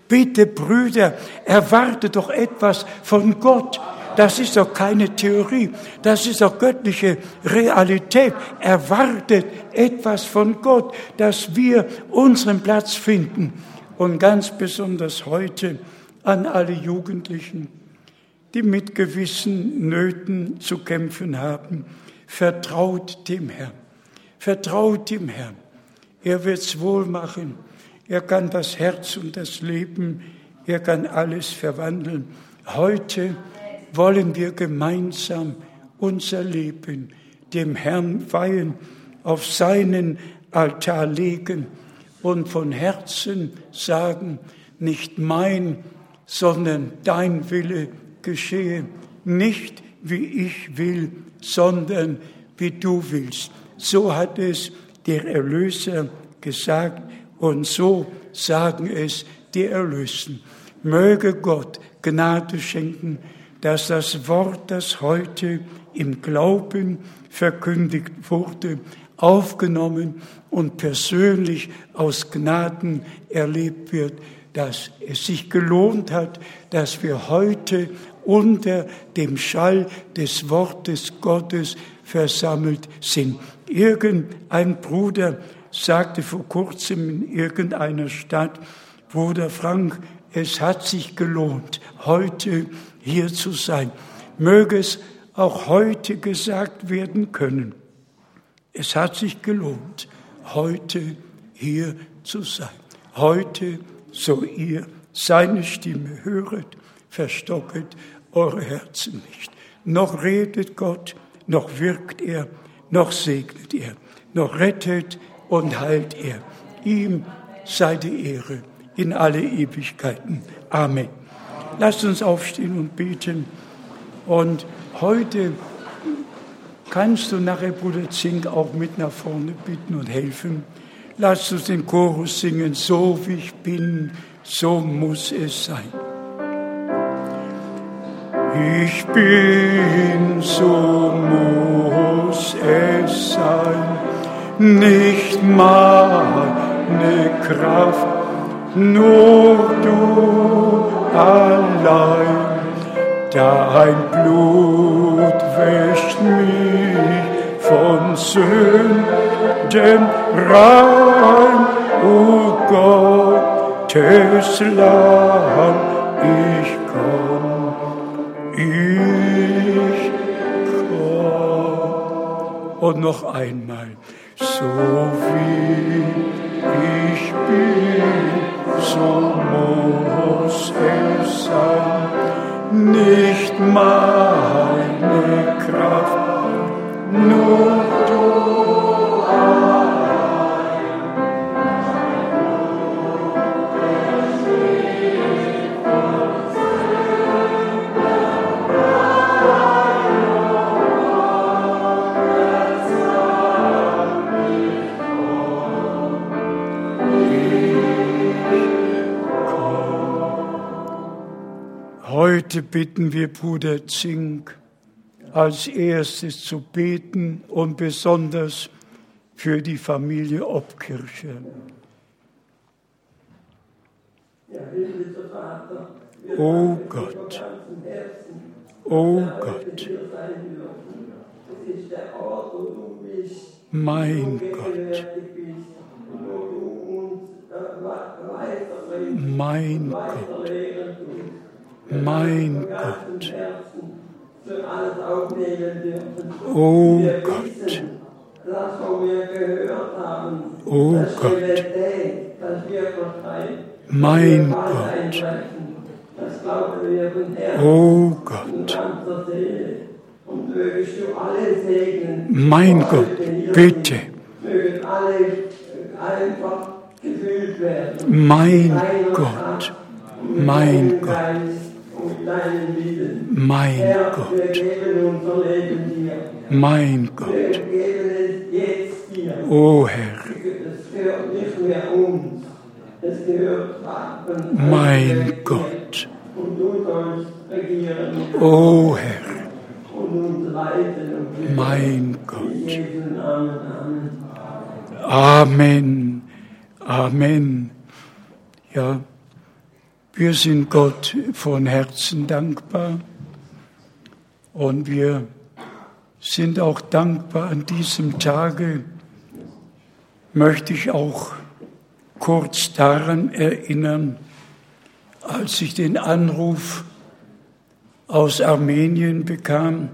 Bitte, Brüder, erwartet doch etwas von Gott. Das ist doch keine Theorie, das ist doch göttliche Realität. Erwartet etwas von Gott, dass wir unseren Platz finden. Und ganz besonders heute an alle Jugendlichen, die mit gewissen Nöten zu kämpfen haben. Vertraut dem Herrn. Vertraut dem Herrn. Er wird's wohl machen. Er kann das Herz und das Leben, er kann alles verwandeln. Heute wollen wir gemeinsam unser Leben dem Herrn weihen, auf seinen Altar legen und von Herzen sagen, nicht mein, sondern dein Wille geschehe, nicht wie ich will, sondern wie du willst. So hat es der Erlöser gesagt und so sagen es die Erlösten. Möge Gott Gnade schenken, dass das Wort, das heute im Glauben verkündigt wurde, aufgenommen und persönlich aus Gnaden erlebt wird, dass es sich gelohnt hat, dass wir heute unter dem Schall des Wortes Gottes versammelt sind. Irgendein Bruder sagte vor kurzem in irgendeiner Stadt, Bruder Frank, es hat sich gelohnt, heute hier zu sein. Möge es auch heute gesagt werden können. Es hat sich gelohnt, heute hier zu sein. Heute, so ihr seine Stimme höret, verstocket eure Herzen nicht. Noch redet Gott, noch wirkt er, noch segnet er, noch rettet und heilt er. Ihm sei die Ehre in alle Ewigkeiten. Amen. Lasst uns aufstehen und beten. Und heute kannst du nachher Bruder Zink auch mit nach vorne bitten und helfen. Lasst uns den Chorus singen, so wie ich bin, so muss es sein. Ich bin, so muss es sein, nicht meine Kraft, nur du allein. Dein Blut wäscht mich von Sünden rein, o Gottes Lamm, ich komm, ich komm. Und noch einmal, so wie ich bin, so muss es sein, nicht meine Kraft, nur du allein. Heute bitten wir Bruder Zink, als erstes zu beten und besonders für die Familie Obkircher. O Gott, o Gott, mein Gott, mein Gott, mein Gott, o Gott, o Gott, mein Gott, o Gott, mein Gott, bitte, mein Gott, mein Gott, mein Gott, mein Gott, o Herr, mein Gott, o Herr, mein Gott, Amen, Amen, ja. Wir sind Gott von Herzen dankbar und wir sind auch dankbar an diesem Tage, möchte ich auch kurz daran erinnern, als ich den Anruf aus Armenien bekam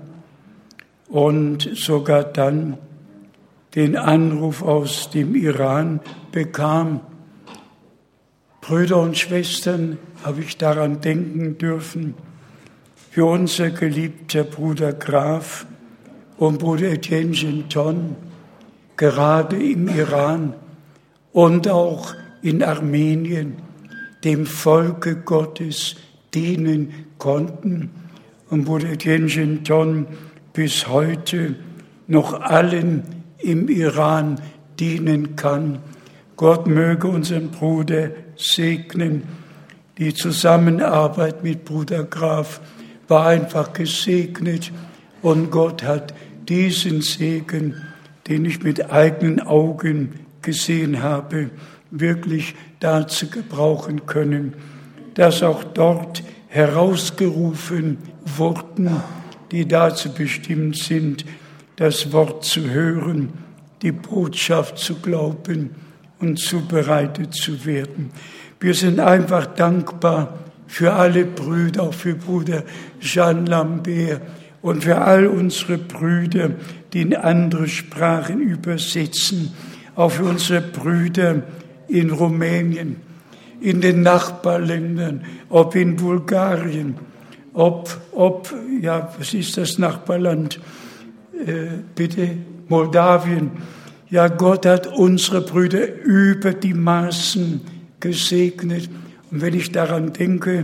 und sogar dann den Anruf aus dem Iran bekam. Brüder und Schwestern, habe ich daran denken dürfen, für unser geliebter Bruder Graf und Bruder Etienne Genton, gerade im Iran und auch in Armenien, dem Volke Gottes dienen konnten und Bruder Etienne Genton bis heute noch allen im Iran dienen kann. Gott möge unseren Bruder segnen. Die Zusammenarbeit mit Bruder Graf war einfach gesegnet und Gott hat diesen Segen, den ich mit eigenen Augen gesehen habe, wirklich dazu gebrauchen können, dass auch dort herausgerufen wurden, die dazu bestimmt sind, das Wort zu hören, die Botschaft zu glauben und zubereitet zu werden. Wir sind einfach dankbar für alle Brüder, auch für Bruder Jean Lambert und für all unsere Brüder, die in andere Sprachen übersetzen, auch für unsere Brüder in Rumänien, in den Nachbarländern, ob in Bulgarien, ob, ob ja, was ist das Nachbarland? Äh, bitte, Moldawien. Ja, Gott hat unsere Brüder über die Maßen gesegnet. Und wenn ich daran denke,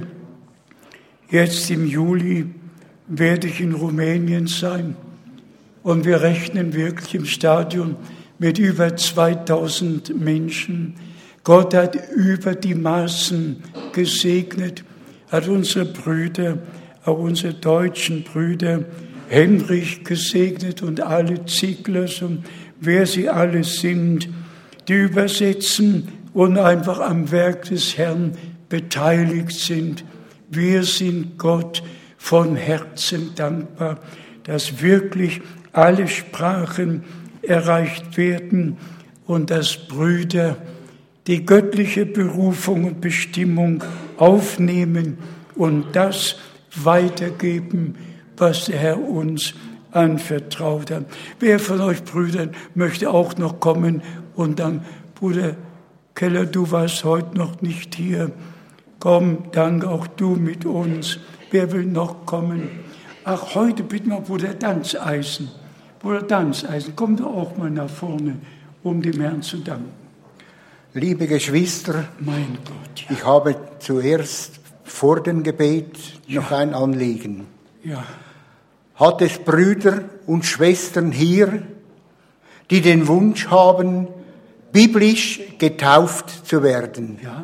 jetzt im Juli werde ich in Rumänien sein. Und wir rechnen wirklich im Stadion mit über zweitausend Menschen. Gott hat über die Maßen gesegnet, hat unsere Brüder, auch unsere deutschen Brüder, Henrich gesegnet und alle Zieglers und wer sie alle sind, die übersetzen und einfach am Werk des Herrn beteiligt sind. Wir sind Gott von Herzen dankbar, dass wirklich alle Sprachen erreicht werden und dass Brüder die göttliche Berufung und Bestimmung aufnehmen und das weitergeben, was der Herr uns anvertraut hat. Wer von euch Brüdern möchte auch noch kommen und dann, Bruder Keller, du warst heute noch nicht hier. Komm, danke auch du mit uns. Wer will noch kommen? Ach, heute bitten wir Bruder Danzeisen. Bruder Danzeisen, komm doch auch mal nach vorne, um dem Herrn zu danken. Liebe Geschwister, mein Gott, ja. Ich habe zuerst vor dem Gebet noch Ja. ein Anliegen. Ja, Hat es Brüder und Schwestern hier, die den Wunsch haben, biblisch getauft zu werden? ja,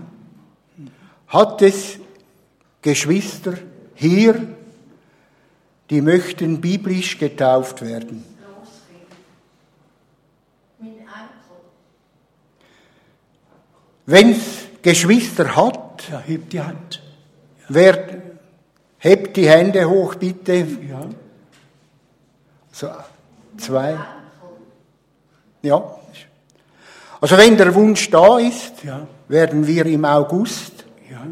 Hat es Geschwister hier, die möchten biblisch getauft werden? Wenn es Geschwister hat, ja, hebt die Hand. wer hebt die Hände hoch, bitte. Ja, So, zwei. Ja. Also wenn der Wunsch da ist, ja, werden wir im August ja,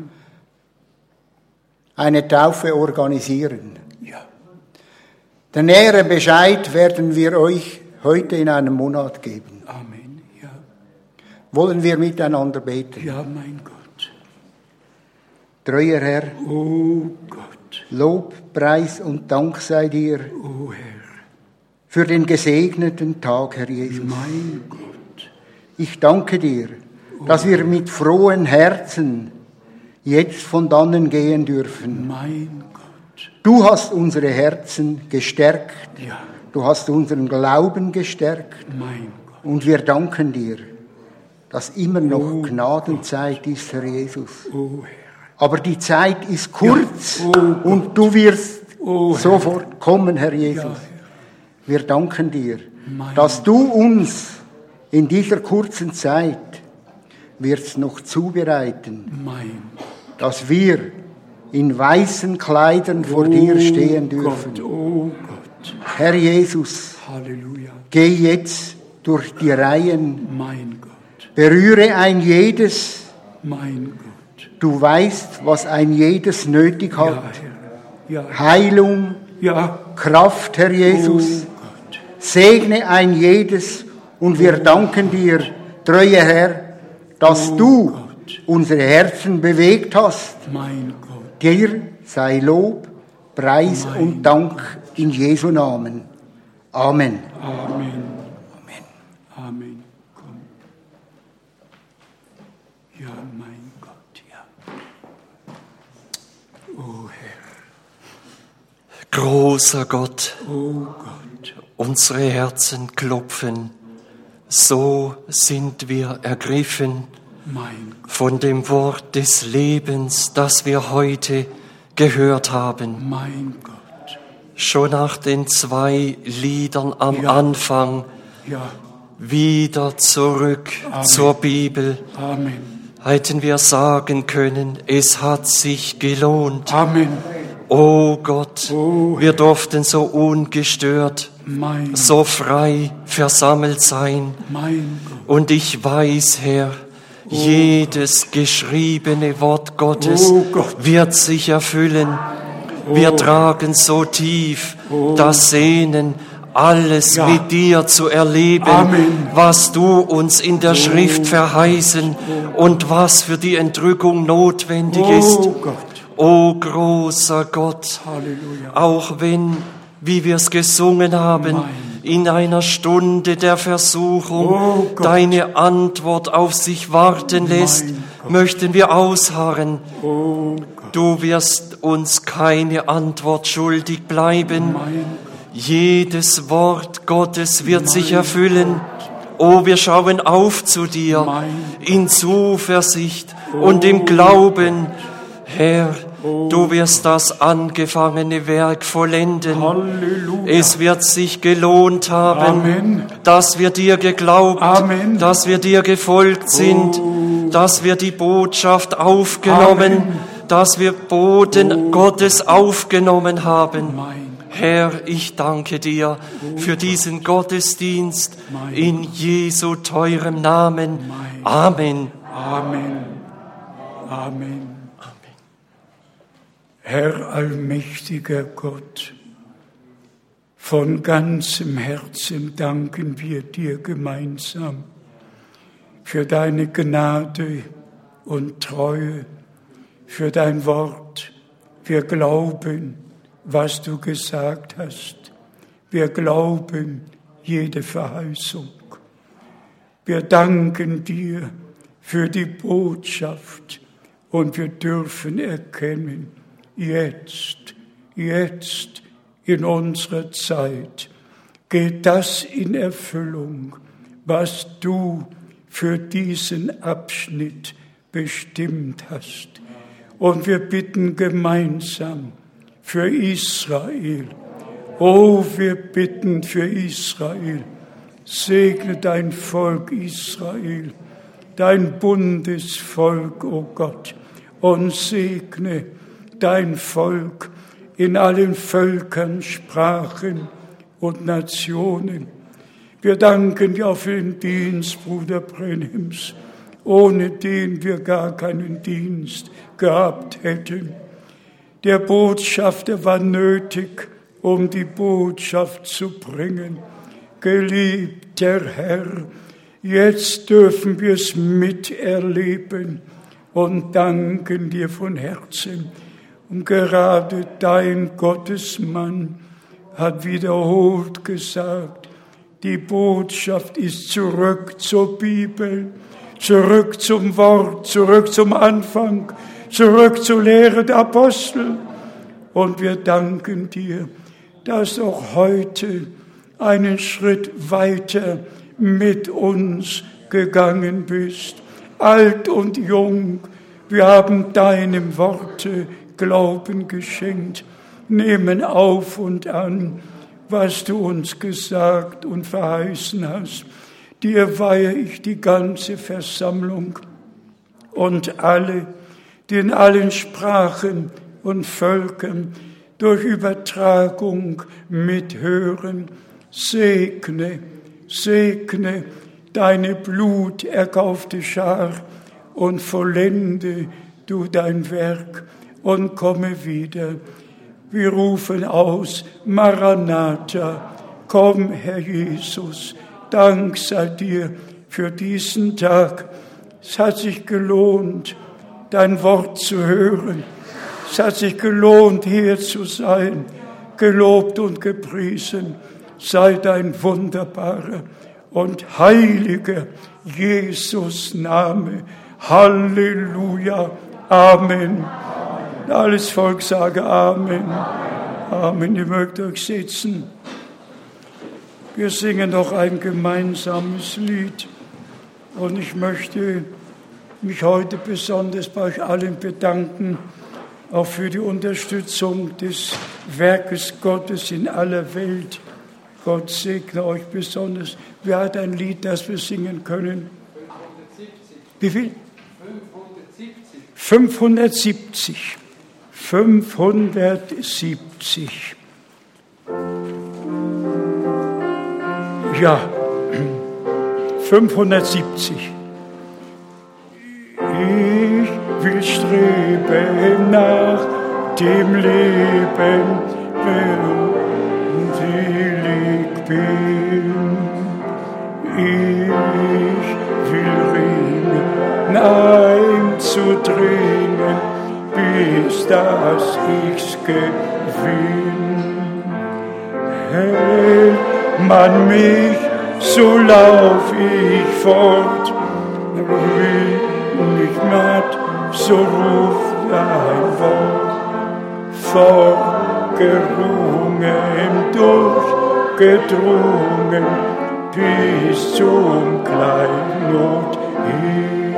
eine Taufe organisieren. ja. Den näheren Bescheid werden wir euch heute in einem Monat geben. Amen. Ja, Wollen wir miteinander beten? ja, mein Gott. Treuer Herr, Oh Gott. Lob, Preis und Dank sei dir Oh Herr. für den gesegneten Tag, Herr Jesus. Mein Gott. Ich danke dir, dass wir mit frohen Herzen jetzt von dannen gehen dürfen. Mein Gott. Du hast unsere Herzen gestärkt. Ja, Du hast unseren Glauben gestärkt. mein Gott. Und wir danken dir, dass immer noch Oh Gnadenzeit ist, Herr Jesus. Oh Herr. Aber die Zeit ist kurz Ja. Oh und du wirst Oh Herr. sofort kommen, Herr Jesus. Ja, Herr. Wir danken dir, Mein dass du uns in dieser kurzen Zeit wirst noch zubereiten, Mein dass wir in weißen Kleidern vor oh dir stehen dürfen. Gott, oh Gott. Herr Jesus, Halleluja. geh jetzt durch die Reihen, Mein Gott, berühre ein jedes. mein Gott. Du weißt, was ein jedes nötig Ja, hat. Herr. Ja, Heilung, ja. Kraft, Herr Jesus. Oh Gott. Segne ein jedes und wir danken dir, treuer Herr, dass Oh du Gott. unsere Herzen bewegt hast. Mein Gott. Dir sei Lob, Preis Mein und Dank in Jesu Namen. Amen. Amen. Amen. Komm. Ja, mein Gott, ja. Oh Herr. Großer Gott, Oh Gott. unsere Herzen klopfen, so sind wir ergriffen Mein Gott. von dem Wort des Lebens, das wir heute gehört haben. Mein Gott. Schon nach den zwei Liedern am Ja. Anfang Ja. wieder zurück Amen. zur Bibel. Amen. Hätten wir sagen können, es hat sich gelohnt. Amen. Oh Gott, Oh wir durften so ungestört, Mein, so frei versammelt sein. mein Gott. Und ich weiß, Herr, jedes geschriebene Wort Gottes Oh Gott. wird sich erfüllen. Wir tragen so tief das Sehnen, alles Ja. mit dir zu erleben, Amen. was du uns in der Schrift verheißen und was für die Entrückung notwendig ist. Oh Gott. O großer Gott, Halleluja. auch wenn, wie wir es gesungen haben, Mein. in einer Stunde der Versuchung Oh Gott. deine Antwort auf sich warten lässt, Mein Gott. möchten wir ausharren. Oh Gott. Du wirst uns keine Antwort schuldig bleiben. Mein Jedes Wort Gottes wird sich erfüllen. Oh, wir schauen auf zu dir Mein in Zuversicht und im Glauben. Herr, du wirst das angefangene Werk vollenden. Halleluja. Es wird sich gelohnt haben, Amen. dass wir dir geglaubt, Amen. dass wir dir gefolgt sind, dass wir die Botschaft aufgenommen, Amen. dass wir Boten Gottes aufgenommen haben. Mein Herr, ich danke dir für diesen Gottesdienst Mein in Jesu teurem Namen. Mein Amen. Amen. Amen. Herr allmächtiger Gott, von ganzem Herzen danken wir dir gemeinsam für deine Gnade und Treue, für dein Wort. Wir glauben, was du gesagt hast. Wir glauben jede Verheißung. Wir danken dir für die Botschaft und wir dürfen erkennen, jetzt, jetzt in unserer Zeit geht das in Erfüllung, was du für diesen Abschnitt bestimmt hast. Und wir bitten gemeinsam für Israel. Oh, wir bitten für Israel. Segne dein Volk Israel, dein Bundesvolk, o Gott, und segne dein Volk in allen Völkern, Sprachen und Nationen. Wir danken dir für den Dienst, Bruder Brenhims, ohne den wir gar keinen Dienst gehabt hätten. Der Botschafter war nötig, um die Botschaft zu bringen. Geliebter Herr, jetzt dürfen wir es miterleben und danken dir von Herzen. Und gerade dein Gottesmann hat wiederholt gesagt, die Botschaft ist zurück zur Bibel, zurück zum Wort, zurück zum Anfang, zurück zur Lehre der Apostel. Und wir danken dir, dass du auch heute einen Schritt weiter mit uns gegangen bist. Alt und jung, wir haben deinem Worte Glauben geschenkt, nehmen auf und an, was du uns gesagt und verheißen hast. Dir weihe ich die ganze Versammlung und alle, die in allen Sprachen und Völkern durch Übertragung mithören. Segne, segne deine bluterkaufte Schar und vollende du dein Werk und komme wieder. Wir rufen aus, Maranatha, komm, Herr Jesus. Dank sei dir für diesen Tag. Es hat sich gelohnt, dein Wort zu hören. Es hat sich gelohnt, hier zu sein. Gelobt und gepriesen sei dein wunderbarer und heiliger Jesus Name. Halleluja. Amen. Alles Volk sage Amen. Amen. Ihr mögt euch setzen. Wir singen noch ein gemeinsames Lied. Und ich möchte mich heute besonders bei euch allen bedanken, auch für die Unterstützung des Werkes Gottes in aller Welt. Gott segne euch besonders. Wer hat ein Lied, das wir singen können? Wie viel? fünfhundertsiebzig. fünfhundertsiebzig. Ja, fünfhundertsiebzig. Ich will streben nach dem Leben, wenn selig bin. Ich will ringen, einzudringen, bis dass ich's gewinn. Hält man mich, so lauf ich fort, will mich matt, so ruft dein Wort. Vorgerungen, durchgedrungen, bis zum Kleinod hin.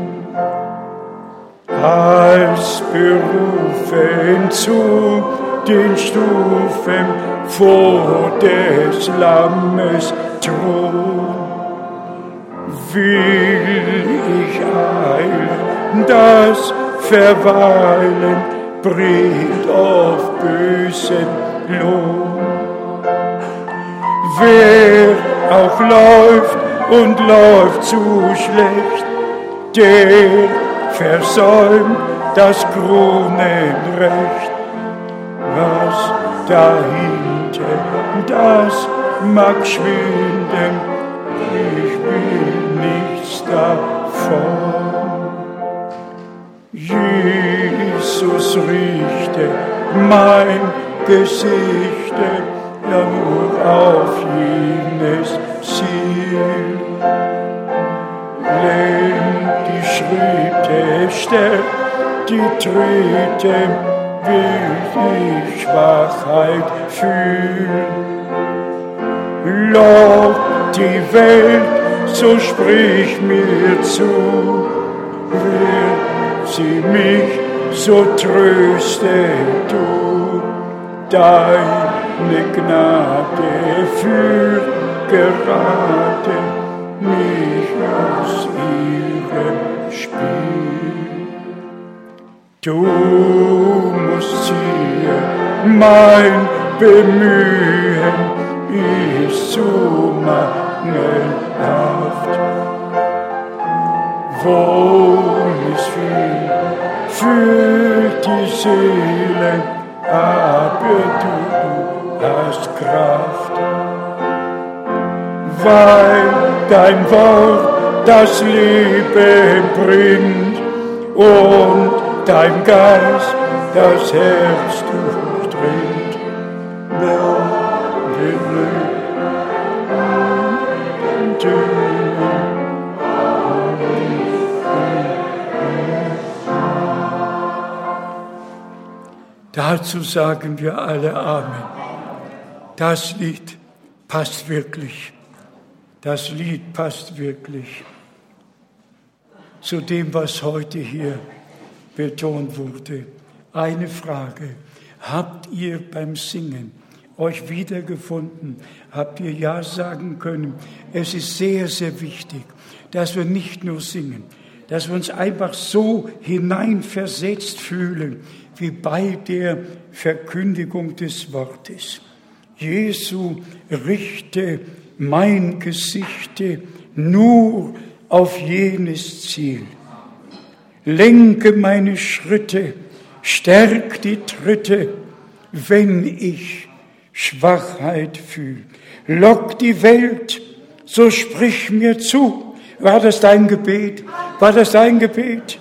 Als berufen zu den Stufen vor des Lammes Thron, will ich eilen, das Verweilen bringt oft bösen Lohn. Wer auch läuft und läuft zu schlecht, der versäumt das Kronenrecht. Was dahinter, das mag schwinden, ich will nichts davon. Jesus richte mein Gesicht ja nur auf jenes Ziel. Lenk die Schritte, stärkt die Tritte, will die Schwachheit fühlen. Lockt die Welt, so sprich mir zu, will sie mich, so tröste du. Deine Gnade führt gerade mich aus ihrem Spiel. Du musst ziehen, mein Bemühen ist zu mangelhaft. Wohl ist viel für die Seele, aber du hast Kraft. Weil dein Wort das Leben bringt und dein Geist das Herz durchdringt. Dazu sagen wir alle Amen. Das Lied passt wirklich. Das Lied passt wirklich zu dem, was heute hier betont wurde. Eine Frage. Habt ihr beim Singen euch wiedergefunden? Habt ihr Ja sagen können? Es ist sehr, sehr wichtig, dass wir nicht nur singen, dass wir uns einfach so hineinversetzt fühlen, wie bei der Verkündigung des Wortes. Jesu, richte mein Gesicht nur auf jenes Ziel. Lenke meine Schritte, stärk die Tritte, wenn ich Schwachheit fühle. Lock die Welt, so sprich mir zu. War das dein Gebet? War das dein Gebet?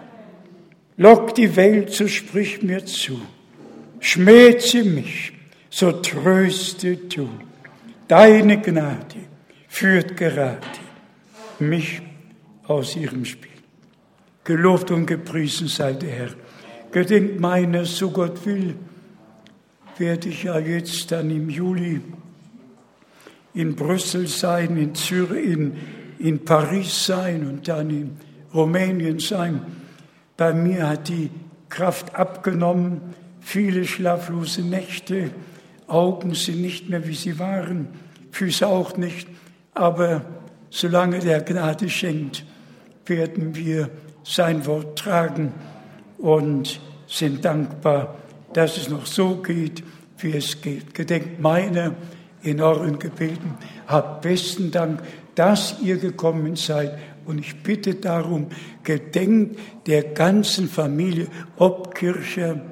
Lock die Welt, so sprich mir zu. Schmäze mich, so tröste du. Deine Gnade führt gerade mich aus ihrem Spiel. Gelobt und gepriesen sei der Herr. Gedenkt meiner, so Gott will, werde ich ja jetzt dann im Juli in Brüssel sein, in Zürich, in, in Paris sein und dann in Rumänien sein. Bei mir hat die Kraft abgenommen, viele schlaflose Nächte, Augen sind nicht mehr, wie sie waren, Füße auch nicht. Aber solange der Gnade schenkt, werden wir sein Wort tragen und sind dankbar, dass es noch so geht, wie es geht. Gedenkt meiner in euren Gebeten. Habt besten Dank, dass ihr gekommen seid. Und ich bitte darum, gedenkt der ganzen Familie, ob Kirche,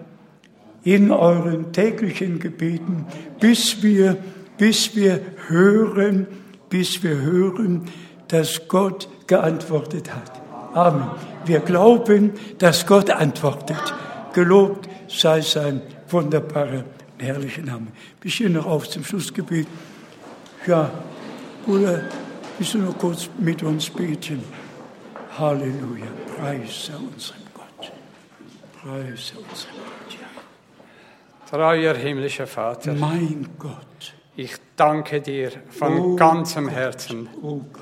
in euren täglichen Gebeten, bis wir, bis wir hören, bis wir hören, dass Gott geantwortet hat. Amen. Wir glauben, dass Gott antwortet. Gelobt sei sein wunderbarer, herrlicher Name. Wir stehen noch auf zum Schlussgebet. Ja, Bruder, willst du noch kurz mit uns beten? Halleluja. Preise unserem Gott. Preise unserem Gott. Ja. Treuer himmlischer Vater, Mein Gott. ich danke dir von Oh ganzem Gott. Herzen, Oh Gott.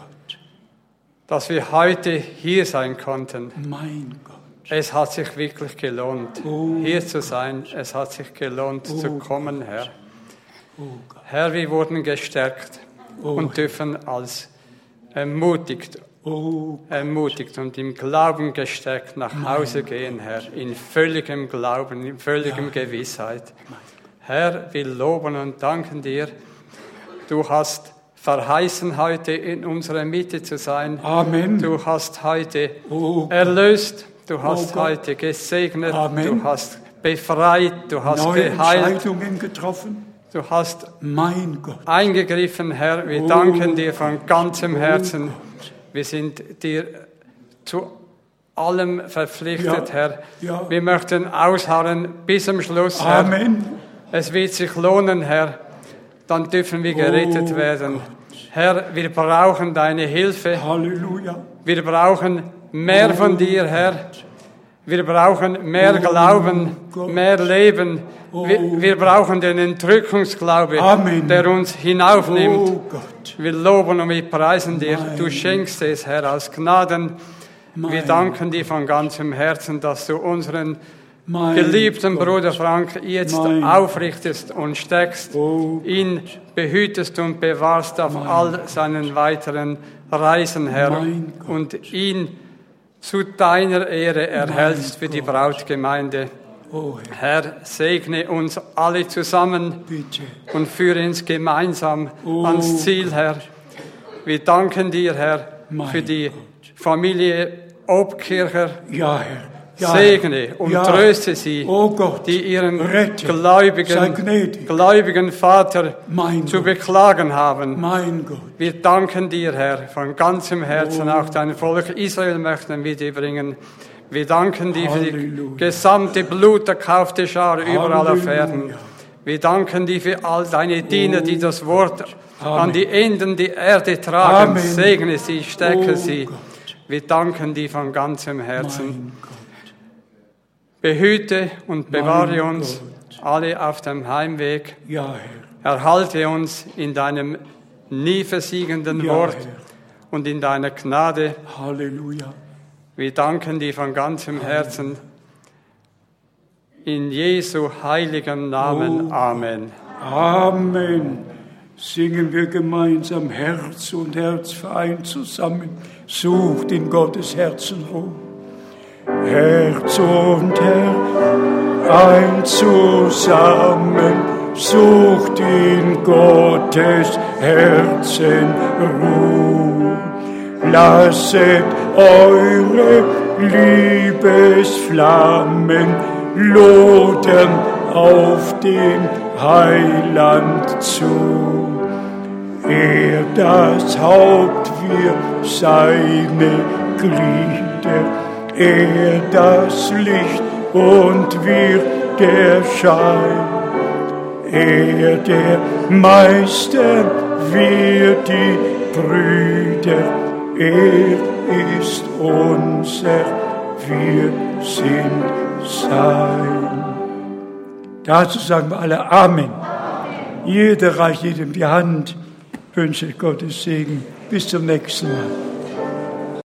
dass wir heute hier sein konnten. Mein Gott. Es hat sich wirklich gelohnt, Oh hier zu sein. Es hat sich gelohnt, Oh zu kommen, Herr. Oh Gott. Herr, wir wurden gestärkt Oh und dürfen als ermutigt, Oh, ermutigt und im Glauben gestärkt nach Hause gehen, Herr, in völligem Glauben, in völligem Gewissheit. Herr, wir loben und danken dir. Du hast verheißen, heute in unserer Mitte zu sein. Amen. Du hast heute Oh, erlöst, du hast Oh Gott. heute gesegnet, Amen. du hast befreit, du hast neue geheilt, Entscheidungen getroffen. du hast Mein Gott. eingegriffen, Herr. Wir Oh. danken dir von ganzem Herzen. Gott. Wir sind dir zu allem verpflichtet, Ja. Herr. Ja. Wir möchten ausharren bis zum Schluss, Herr. Amen. Es wird sich lohnen, Herr. Dann dürfen wir gerettet Oh werden. Herr, wir brauchen deine Hilfe. Halleluja. Wir brauchen mehr von dir, Herr. Wir brauchen mehr Oh Glauben, Gott. mehr Leben. Oh. Wir, wir brauchen den Entrückungsglaube, Amen. der uns hinaufnimmt. Oh Gott. Wir loben und wir preisen dir. Mein Du schenkst es, Herr, aus Gnaden. Wir Mein danken dir von ganzem Herzen, dass du unseren Mein geliebten Gott. Bruder Frank jetzt Mein aufrichtest und stärkst, Oh ihn behütest und bewahrst auf all seinen weiteren Reisen, Herr, Mein Gott. und ihn zu deiner Ehre erhältst für die Gott. Brautgemeinde. Oh Herr, Herr, segne uns alle zusammen bitte. und führe uns gemeinsam Oh ans Ziel, Herr. Wir danken dir, Herr, Mein für die Gott. Familie Obkircher. Ja, Herr. Ja, Segne Herr. und Ja. tröste sie, Oh Gott. die ihren Rette. Sei gläubigen, gnädig. gläubigen Vater Mein zu Gott. beklagen haben. Mein Gott. Wir danken dir, Herr, von ganzem Herzen. Oh. Auch dein Volk Israel möchten wir dir bringen. Wir danken dir für die Halleluja. gesamte bluterkaufte Schar überall auf Halleluja. Erden. Wir danken dir für all deine Diener, die das Wort Amen. an die Enden der Erde tragen. Amen. Segne sie, stärke Oh sie. Gott. Wir danken dir von ganzem Herzen. Mein Gott. Behüte und bewahre Mein uns Gott. alle auf dem Heimweg. Ja, Herr. Erhalte uns in deinem nie versiegenden Ja, Wort Herr. und in deiner Gnade. Halleluja. Wir danken dir von ganzem Herzen. In Jesu heiligem Namen. Oh. Amen. Amen. singen wir gemeinsam Herz und Herz vereint zusammen. Sucht in Gottes Herzen Ruhe. Herz und Herz ein zusammen, sucht in Gottes Herzen Ruhe. Lasset eure Liebesflammen lodern auf dem Heiland zu. Er das Haupt, wir seine Glieder, er das Licht und wir der Schein. Er der Meister, wir die Brüder, er ist unser, wir sind sein. Dazu sagen wir alle Amen. Amen. Jeder reicht jedem die Hand, wünsche Gottes Segen. Bis zum nächsten Mal.